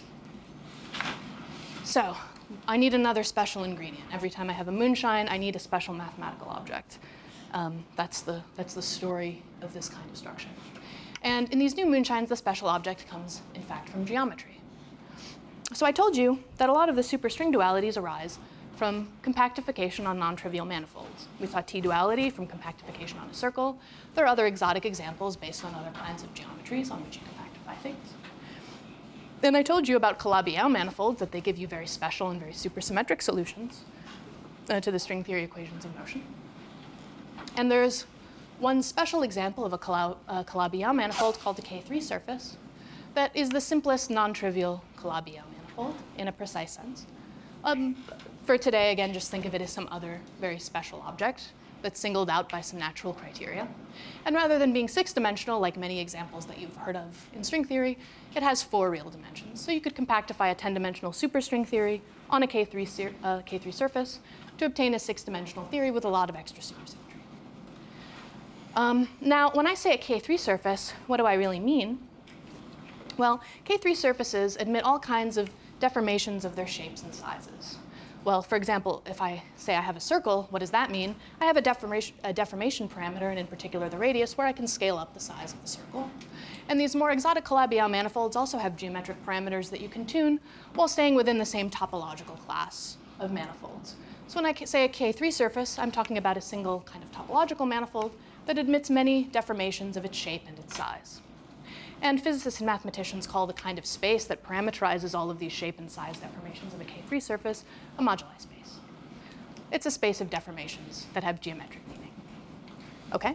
So I need another special ingredient. Every time I have a moonshine, I need a special mathematical object. Um, that's, the, that's the story of this kind of structure. And in these new moonshines, the special object comes, in fact, from geometry. So I told you that a lot of the superstring dualities arise from compactification on non-trivial manifolds. We saw T-duality from compactification on a circle. There are other exotic examples based on other kinds of geometries on which you compactify things. Then I told you about Calabi-Yau manifolds, that they give you very special and very supersymmetric solutions uh, to the string theory equations of motion. And there's one special example of a Calabi-Yau manifold called the K three surface that is the simplest non-trivial Calabi-Yau manifold in a precise sense. Um, for today, again, just think of it as some other very special object that's singled out by some natural criteria. And rather than being six-dimensional, like many examples that you've heard of in string theory, it has four real dimensions. So you could compactify a ten-dimensional superstring theory on a K three, uh, K three surface to obtain a six-dimensional theory with a lot of extra supersymmetry. Um, now, when I say a K three surface, what do I really mean? Well, K three surfaces admit all kinds of deformations of their shapes and sizes. Well, for example, if I say I have a circle, what does that mean? I have a deformation, a deformation parameter, and in particular the radius, where I can scale up the size of the circle. And these more exotic Calabi-Yau manifolds also have geometric parameters that you can tune while staying within the same topological class of manifolds. So when I say a K three surface, I'm talking about a single kind of topological manifold that admits many deformations of its shape and its size. And physicists and mathematicians call the kind of space that parameterizes all of these shape and size deformations of a K three surface a moduli space. It's a space of deformations that have geometric meaning. Okay?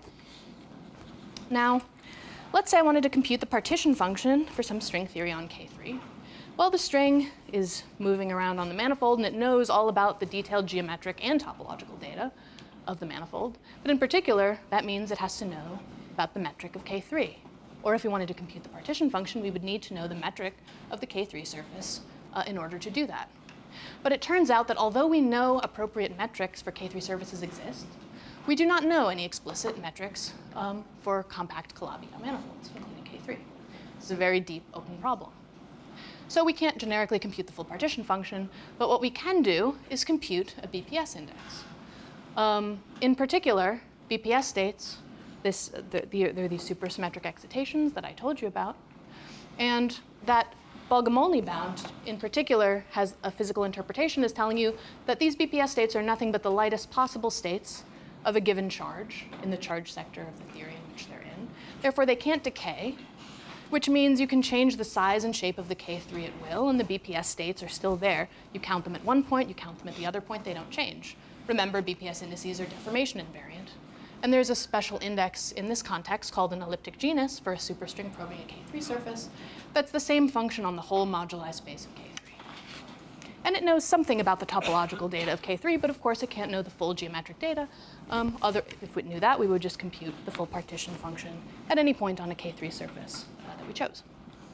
Now, let's say I wanted to compute the partition function for some string theory on K three. Well, the string is moving around on the manifold, and it knows all about the detailed geometric and topological data of the manifold. But in particular, that means it has to know about the metric of K three. Or if we wanted to compute the partition function, we would need to know the metric of the K three surface uh, in order to do that. But it turns out that although we know appropriate metrics for K three surfaces exist, we do not know any explicit metrics um, for compact Calabi-Yau manifolds, including K three. This is a very deep open problem. So we can't generically compute the full partition function, but what we can do is compute a B P S index. Um, in particular, B P S states, This, the, the, there are these supersymmetric excitations that I told you about. And that Bogomolny bound, in particular, has a physical interpretation as telling you that these B P S states are nothing but the lightest possible states of a given charge in the charge sector of the theory in which they're in. Therefore, they can't decay, which means you can change the size and shape of the K three at will, and the B P S states are still there. You count them at one point, you count them at the other point, they don't change. Remember, B P S indices are deformation invariant. And there's a special index in this context called an elliptic genus for a superstring probing a K three surface that's the same function on the whole moduli space of K three. And it knows something about the topological data of K three, but of course it can't know the full geometric data. Um, other, if we knew that, we would just compute the full partition function at any point on a K three surface uh, that we chose.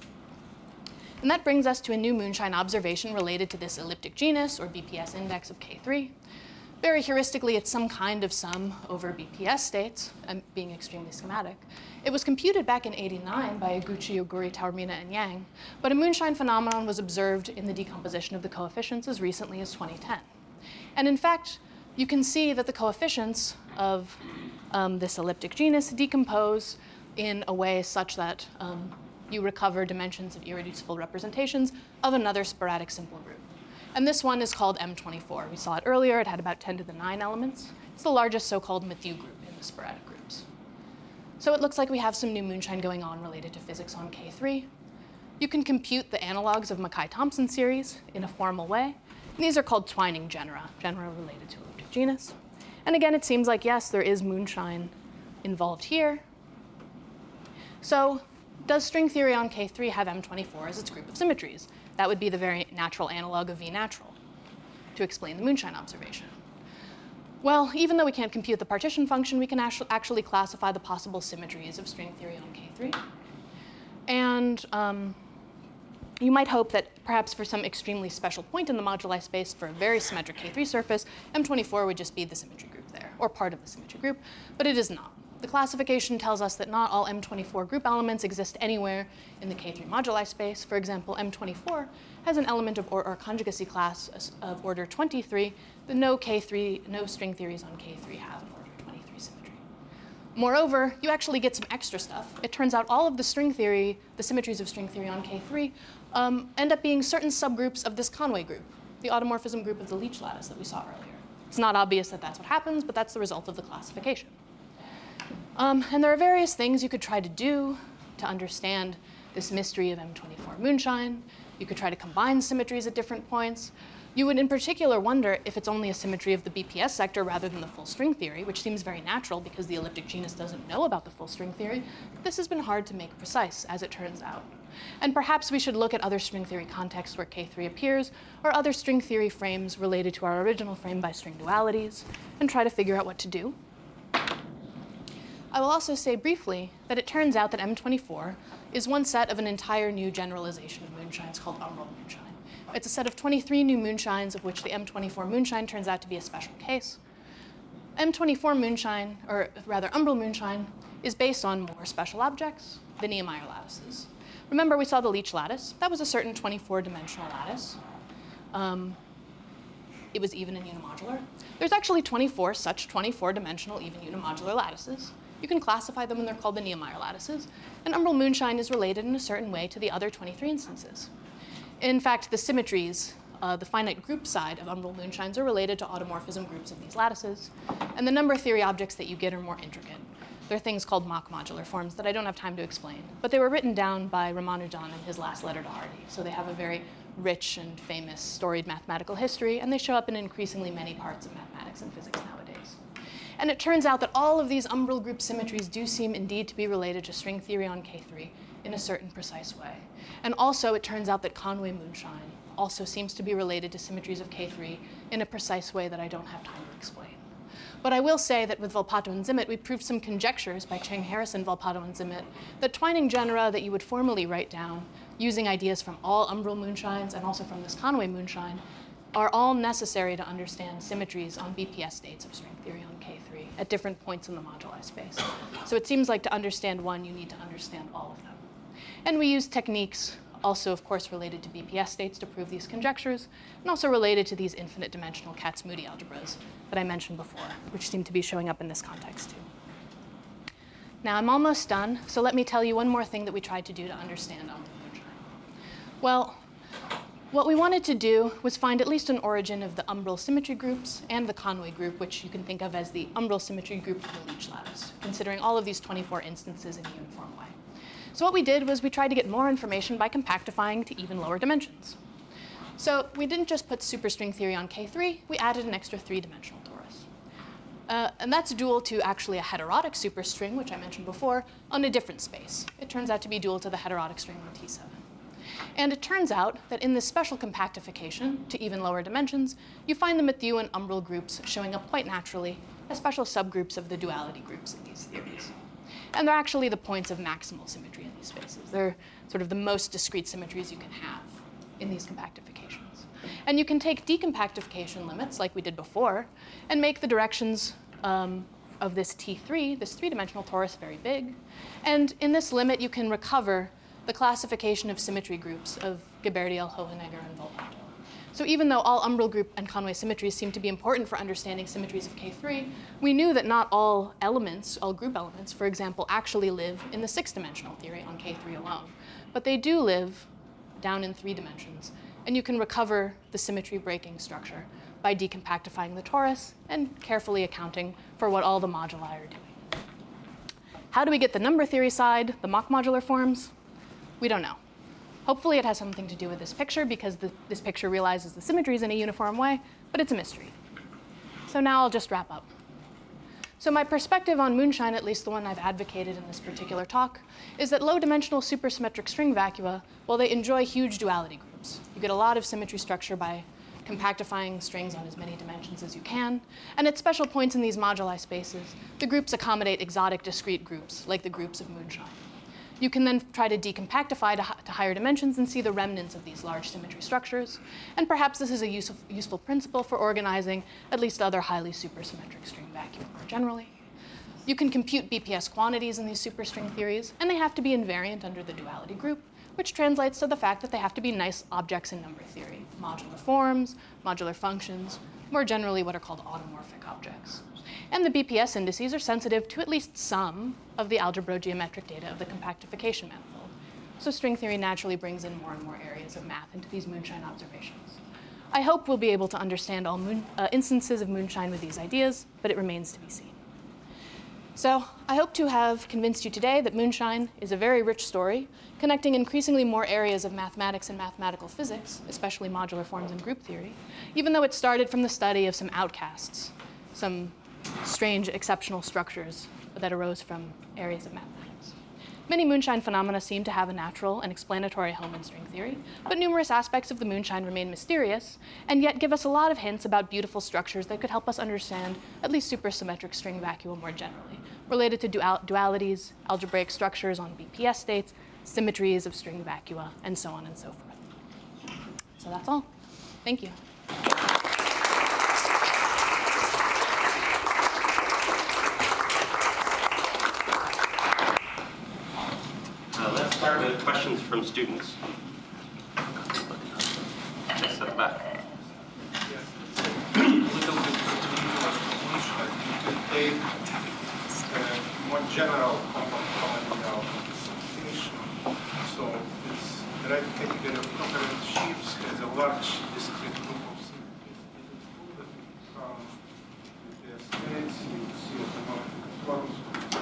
And that brings us to a new moonshine observation related to this elliptic genus, or B P S index of K three. Very heuristically, it's some kind of sum over B P S states, um, being extremely schematic. It was computed back in eighty-nine by Eguchi, Oguri, Taormina, and Yang, but a moonshine phenomenon was observed in the decomposition of the coefficients as recently as twenty ten. And in fact, you can see that the coefficients of um, this elliptic genus decompose in a way such that um, you recover dimensions of irreducible representations of another sporadic simple group. And this one is called M twenty-four. We saw it earlier. It had about ten to the nine elements. It's the largest so-called Mathieu group in the sporadic groups. So it looks like we have some new moonshine going on related to physics on K three. You can compute the analogs of Mackay-Thompson series in a formal way. And these are called twining genera, genera related to elliptic genus. And again, it seems like, yes, there is moonshine involved here. So does string theory on K three have M twenty-four as its group of symmetries? That would be the very natural analog of V natural to explain the moonshine observation. Well, even though we can't compute the partition function, we can actually classify the possible symmetries of string theory on K three. And um, you might hope that perhaps for some extremely special point in the moduli space for a very symmetric K three surface, M twenty-four would just be the symmetry group there, or part of the symmetry group, but it is not. The classification tells us that not all M twenty-four group elements exist anywhere in the K three moduli space. For example, M twenty-four has an element of or, or conjugacy class of order twenty-three that no K three, no string theories on K three have an order twenty-three symmetry. Moreover, you actually get some extra stuff. It turns out all of the string theory, the symmetries of string theory on K three, um, end up being certain subgroups of this Conway group, the automorphism group of the Leech lattice that we saw earlier. It's not obvious that that's what happens, but that's the result of the classification. Um, and there are various things you could try to do to understand this mystery of M twenty-four moonshine. You could try to combine symmetries at different points. You would in particular wonder if it's only a symmetry of the B P S sector rather than the full string theory, which seems very natural because the elliptic genus doesn't know about the full string theory. But this has been hard to make precise, as it turns out. And perhaps we should look at other string theory contexts where K three appears, or other string theory frames related to our original frame by string dualities, and try to figure out what to do. I will also say briefly that it turns out that M twenty-four is one set of an entire new generalization of moonshines called umbral moonshine. It's a set of twenty-three new moonshines, of which the M twenty-four moonshine turns out to be a special case. M twenty-four moonshine, or rather umbral moonshine, is based on more special objects, the Niemeyer lattices. Remember, we saw the Leech lattice. That was a certain twenty-four dimensional lattice. Um, it was even and unimodular. There's actually twenty-four such twenty-four dimensional even unimodular lattices. You can classify them, and they're called the Niemeyer lattices. And umbral moonshine is related in a certain way to the other twenty-three instances. In fact, the symmetries, uh, the finite group side of umbral moonshines are related to automorphism groups of these lattices. And the number theory objects that you get are more intricate. They're things called Mach modular forms that I don't have time to explain. But they were written down by Ramanujan in his last letter to Hardy. So they have a very rich and famous storied mathematical history, and they show up in increasingly many parts of mathematics and physics nowadays. And it turns out that all of these umbral group symmetries do seem indeed to be related to string theory on K three in a certain precise way. And also, it turns out that Conway moonshine also seems to be related to symmetries of K three in a precise way that I don't have time to explain. But I will say that with Volpato and Zimmet, we proved some conjectures by Cheng Harrison, Volpato, and Zimmet that twining genera that you would formally write down using ideas from all umbral moonshines and also from this Conway moonshine are all necessary to understand symmetries on B P S states of string theory on K three at different points in the moduli space. So it seems like to understand one, you need to understand all of them. And we use techniques also, of course, related to B P S states to prove these conjectures, and also related to these infinite dimensional Kac-Moody algebras that I mentioned before, which seem to be showing up in this context too. Now I'm almost done, so let me tell you one more thing that we tried to do to understand umbral moonshine. Well, what we wanted to do was find at least an origin of the umbral symmetry groups and the Conway group, which you can think of as the umbral symmetry group for the Leech lattice, considering all of these twenty-four instances in a uniform way. So what we did was we tried to get more information by compactifying to even lower dimensions. So we didn't just put superstring theory on K three, we added an extra three-dimensional torus. Uh, and that's dual to actually a heterotic superstring, which I mentioned before, on a different space. It turns out to be dual to the heterotic string on T seven. And it turns out that in this special compactification to even lower dimensions, you find the Mathieu and umbral groups showing up quite naturally as special subgroups of the duality groups in these theories. And they're actually the points of maximal symmetry in these spaces. They're sort of the most discrete symmetries you can have in these compactifications. And you can take decompactification limits, like we did before, and make the directions um, of this T three, this three-dimensional torus, very big. And in this limit, you can recover the classification of symmetry groups of Geberdiel, Hohenegger, and Volpato. So even though all umbral group and Conway symmetries seem to be important for understanding symmetries of K three, we knew that not all elements, all group elements, for example, actually live in the six-dimensional theory on K three alone. But they do live down in three dimensions, and you can recover the symmetry breaking structure by decompactifying the torus and carefully accounting for what all the moduli are doing. How do we get the number theory side, the Mach modular forms? We don't know. Hopefully it has something to do with this picture because the, this picture realizes the symmetries in a uniform way, but it's a mystery. So now I'll just wrap up. So my perspective on moonshine, at least the one I've advocated in this particular talk, is that low-dimensional supersymmetric string vacua, well, they enjoy huge duality groups. You get a lot of symmetry structure by compactifying strings on as many dimensions as you can. And at special points in these moduli spaces, the groups accommodate exotic discrete groups, like the groups of moonshine. You can then try to decompactify to, to higher dimensions and see the remnants of these large symmetry structures. And perhaps this is a use of, useful principle for organizing at least other highly supersymmetric string vacua more generally. You can compute B P S quantities in these superstring theories, and they have to be invariant under the duality group, which translates to the fact that they have to be nice objects in number theory, modular forms, modular functions, more generally what are called automorphic objects. And the B P S indices are sensitive to at least some of the algebrogeometric data of the compactification manifold. So string theory naturally brings in more and more areas of math into these moonshine observations. I hope we'll be able to understand all moon, uh, instances of moonshine with these ideas, but it remains to be seen. So I hope to have convinced you today that moonshine is a very rich story, connecting increasingly more areas of mathematics and mathematical physics, especially modular forms and group theory, even though it started from the study of some outcasts, some strange exceptional structures that arose from areas of mathematics. Many moonshine phenomena seem to have a natural and explanatory home in string theory, but numerous aspects of the moonshine remain mysterious, and yet give us a lot of hints about beautiful structures that could help us understand at least supersymmetric string vacua more generally, related to dual dualities, algebraic structures on B P S states, symmetries of string vacua, and so on and so forth. So that's all. Thank you. Uh, let's start with questions from students. Yes, at the back. A little bit moonshine. You can take uh, more general component definition. So it's the right category of covariant sheaves has a large discrete group of symmetries. From the states, you see automorphic forms.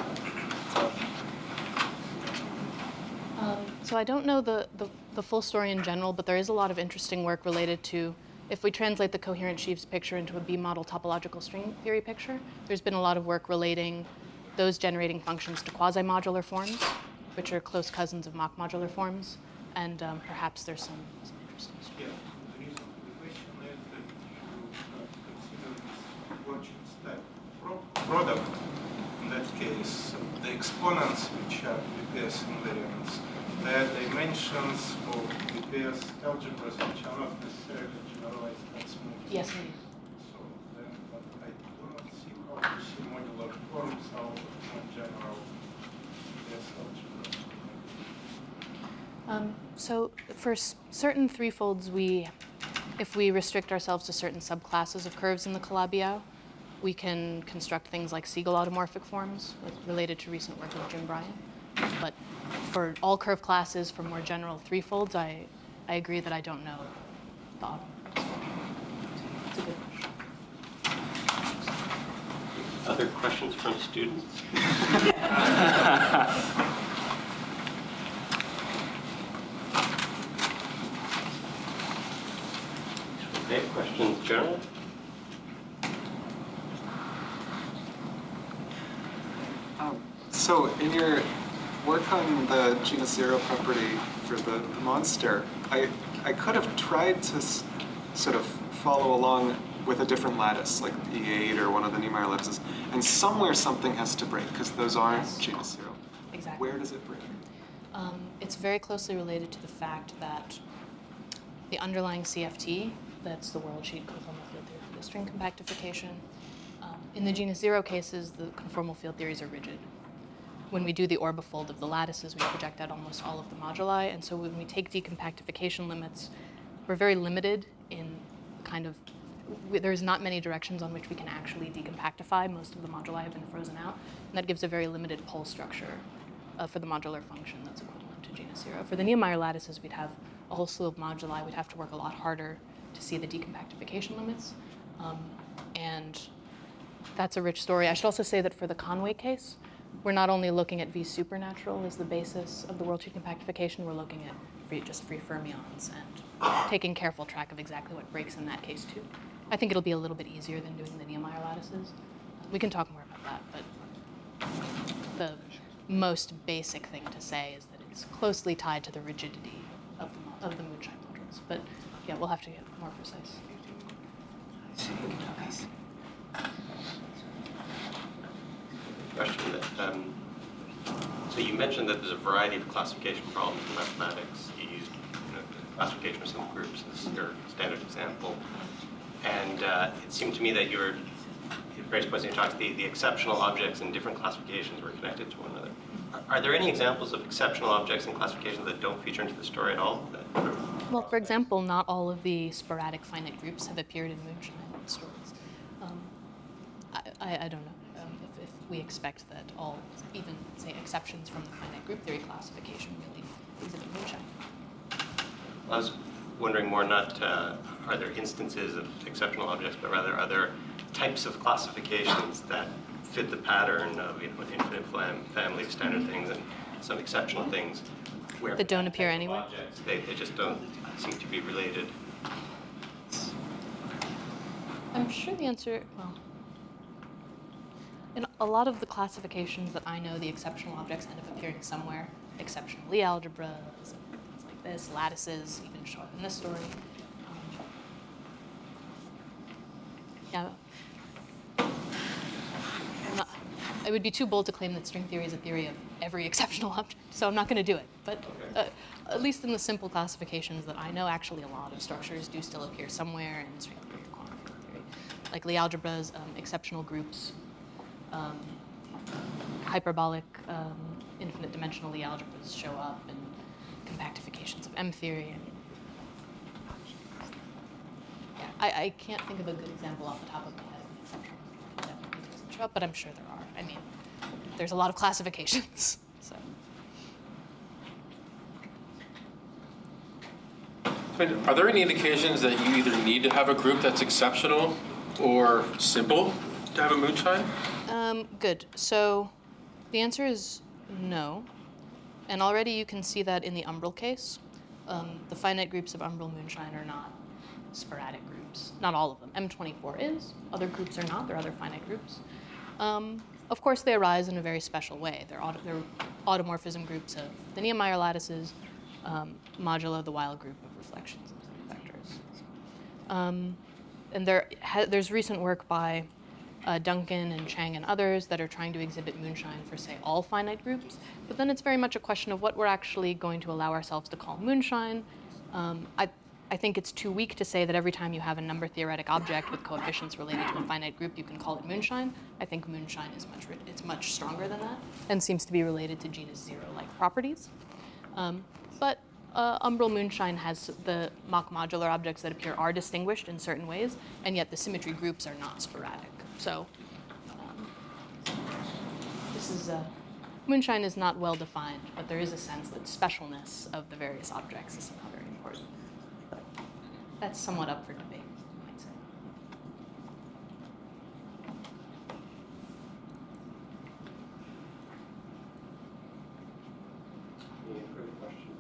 Um, so I don't know the, the, the full story in general, but there is a lot of interesting work related to if we translate the coherent sheaves picture into a B-model topological string theory picture. There's been a lot of work relating those generating functions to quasi-modular forms, which are close cousins of mock-modular forms, and um, perhaps there's some, some interesting stuff. Yeah, the reason for the question is that you uh, consider this Gorchin step pro product. In that case, the exponents, which are B P S invariants, their dimensions of B P S algebras, which are not necessarily generalized and smooth. Yes, indeed. So then, but I do not see how to see modular forms out of more general B P S algebra. Um, so for s certain threefolds, we, if we restrict ourselves to certain subclasses of curves in the Calabi-Yau, we can construct things like Siegel automorphic forms related to recent work of Jim Bryan. But for all curve classes, for more general threefolds, I, I agree that I don't know the automorphics. It's a good question. Other questions from students? Okay, questions general? Um, so in your work on the genus zero property for the, the monster, I, I could have tried to s sort of follow along with a different lattice, like E eight or one of the Niemeyer lattices, and somewhere something has to break, because those aren't Yes. genus zero. Exactly. Where does it break? Um, it's very closely related to the fact that the underlying C F T, that's the world sheet conformal field theory for the string compactification, um, in the genus zero cases, the conformal field theories are rigid. When we do the orbifold of the lattices, we project out almost all of the moduli, and so when we take decompactification limits, we're very limited in kind of, we, there's not many directions on which we can actually decompactify. Most of the moduli have been frozen out, and that gives a very limited pole structure uh, for the modular function that's equivalent to genus zero. For the Niemeyer lattices, we'd have a whole slew of moduli. We'd have to work a lot harder to see the decompactification limits, um, and that's a rich story. I should also say that for the Conway case, we're not only looking at V supernatural as the basis of the world sheet compactification, we're looking at free, just free fermions and taking careful track of exactly what breaks in that case too. I think it'll be a little bit easier than doing the Niemeyer lattices. We can talk more about that. that, but the most basic thing to say is that it's closely tied to the rigidity of the, mo- of the moonshine modules. But yeah, we'll have to get more precise. Question that, um, so you mentioned that there's a variety of classification problems in mathematics. You used you know, classification of some groups as your standard example. And uh, it seemed to me that you were, at various points in your talks, the, the exceptional objects in different classifications were connected to one another. Are, are there any examples of exceptional objects in classifications that don't feature into the story at all? That, Well, for example, not all of the sporadic finite groups have appeared in moonshine stories. Um, I, I, I don't know um, if, if we expect that all, even, say, exceptions from the finite group theory classification really exhibit moonshine. I was wondering more not uh, are there instances of exceptional objects, but rather are there types of classifications that fit the pattern of you know, an infinite flam, family of standard things and some exceptional things where That don't that appear type of anywhere? objects, they, they just don't seem to be related. I'm sure the answer, well, in a lot of the classifications that I know, the exceptional objects end up appearing somewhere. Exceptional Lie algebras, things like this, lattices even show up in this story. Um, yeah. I'm not, it would be too bold to claim that string theory is a theory of every exceptional object, so I'm not going to do it. But uh, at least in the simple classifications that I know, actually a lot of structures do still appear somewhere in string theory or quantum field theory. Like Lie algebras, um, exceptional groups, um, hyperbolic um, infinite dimensional Lie algebras show up in compactifications of M theory. And, yeah, I, I can't think of a good example off the top of my head of an exceptional group that definitely doesn't show up, but I'm sure there are. I mean, there's a lot of classifications. So. Are there any indications that you either need to have a group that's exceptional or simple to have a moonshine? Um, good. So the answer is no. And already you can see that in the umbral case. Um, the finite groups of umbral moonshine are not sporadic groups. Not all of them. M twenty-four is. Other groups are not. There are other finite groups. Um, of course, they arise in a very special way. They're, auto- they're automorphism groups of the Niemeyer lattices, um, modulo the Weil group of reflections and vectors. Um, and there ha- there's recent work by uh, Duncan and Chang and others that are trying to exhibit moonshine for, say, all finite groups. But then it's very much a question of what we're actually going to allow ourselves to call moonshine. Um, I, I think it's too weak to say that every time you have a number theoretic object with coefficients related to a finite group, you can call it moonshine. I think moonshine is much it's much stronger than that and seems to be related to genus zero-like properties. Um, but uh, umbral moonshine has the Mach modular objects that appear are distinguished in certain ways, and yet the symmetry groups are not sporadic. So um, this is uh, moonshine is not well defined, but there is a sense that specialness of the various objects is somehow very important. But that's somewhat up for debate, you might say. Any further questions?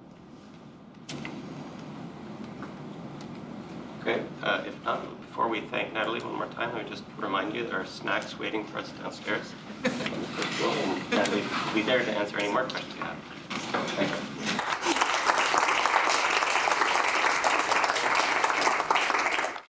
Okay, uh, if not, before we thank Natalie one more time, let me just remind you there are snacks waiting for us downstairs on the first floor, and Natalie will be there to answer any more questions you have. Thank you.